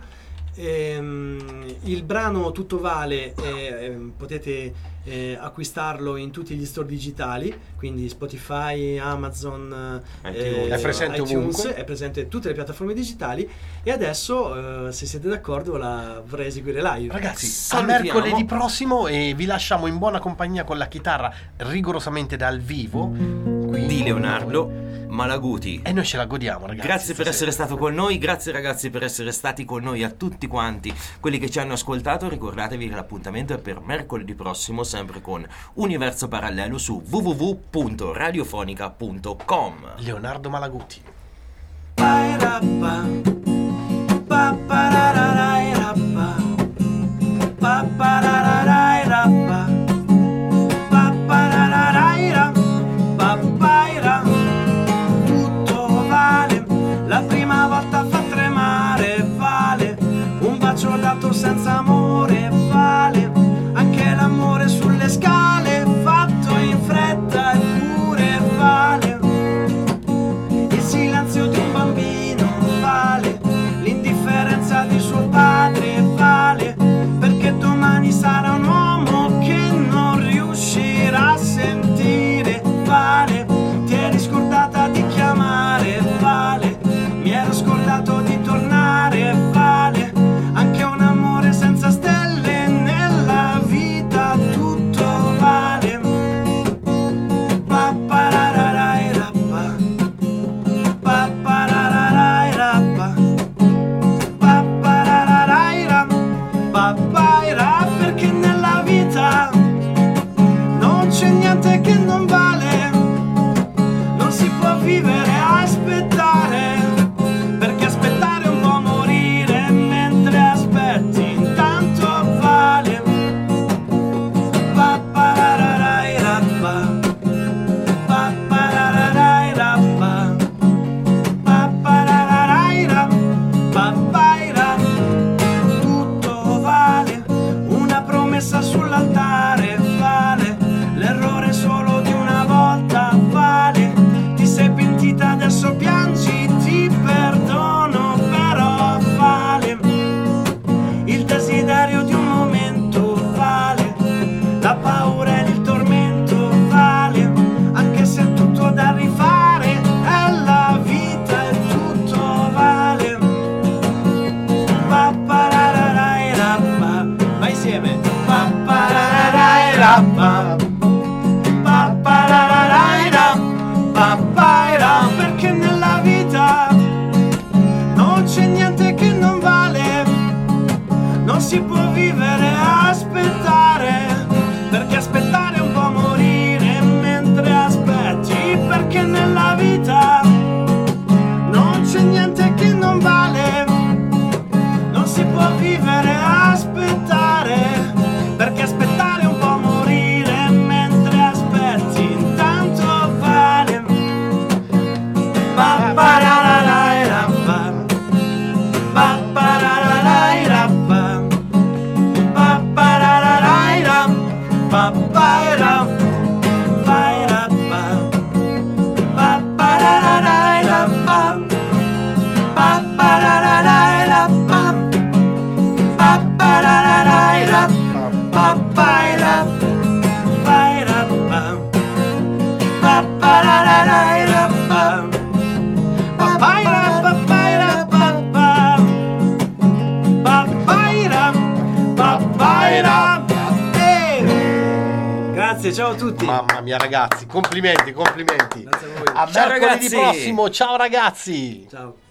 Il brano Tutto Vale potete acquistarlo in tutti gli store digitali, quindi Spotify, Amazon, è presente iTunes, ovunque, è presente in tutte le piattaforme digitali. E adesso se siete d'accordo la vorrei eseguire live. Ragazzi, a mercoledì prossimo, e vi lasciamo in buona compagnia con la chitarra rigorosamente dal vivo di Leonardo Malaguti, e noi ce la godiamo, ragazzi. Grazie per essere stato con noi, grazie ragazzi per essere stati con noi, a tutti quanti quelli che ci hanno ascoltato. Ricordatevi che l'appuntamento è per mercoledì prossimo, sempre con Universo Parallelo su www.radiofonica.com. Leonardo Malaguti. La prima volta fa tremare, vale un bacio dato senza amore, vale anche l'amore sulle scale fatto in fretta, eppure vale il silenzio di un bambino, vale l'indifferenza di suo padre, vale perché domani sarà un uomo che non riuscirà a sentire, vale ti eri scordata di chiamare, vale mi ero scordato di tornare, vale anche un amore senza stelle nella vita, tutto vale. Papparararai rappa, papparararai rappa, papparararai rappa, perché nella vita non c'è niente che non vale, non si può vivere a aspettare. Aspettare un po' morire, mentre aspetti intanto vale. Papparararai rappa, papparararai rappa, papparararai rappa, tutto vale. Una promessa sull'altare, vale l'errore solo di una volta, vale ti sei pentita, adesso piangi, ti perdono, però vale il desiderio di un momento, vale la paura e il tormento, vale anche se è tutto da rifare, è la vita e tutto vale. Papparararai rappa, vai insieme, papparararai rappa, papparararai rappa, perché nella vita non c'è niente che non vale, non si può vivere a aspettare, perché aspettare è un po' morire. Grazie, ciao a tutti. Mamma mia ragazzi, complimenti. Grazie a voi. A Ciao, mercoledì ragazzi. prossimo, ciao ragazzi. Ciao.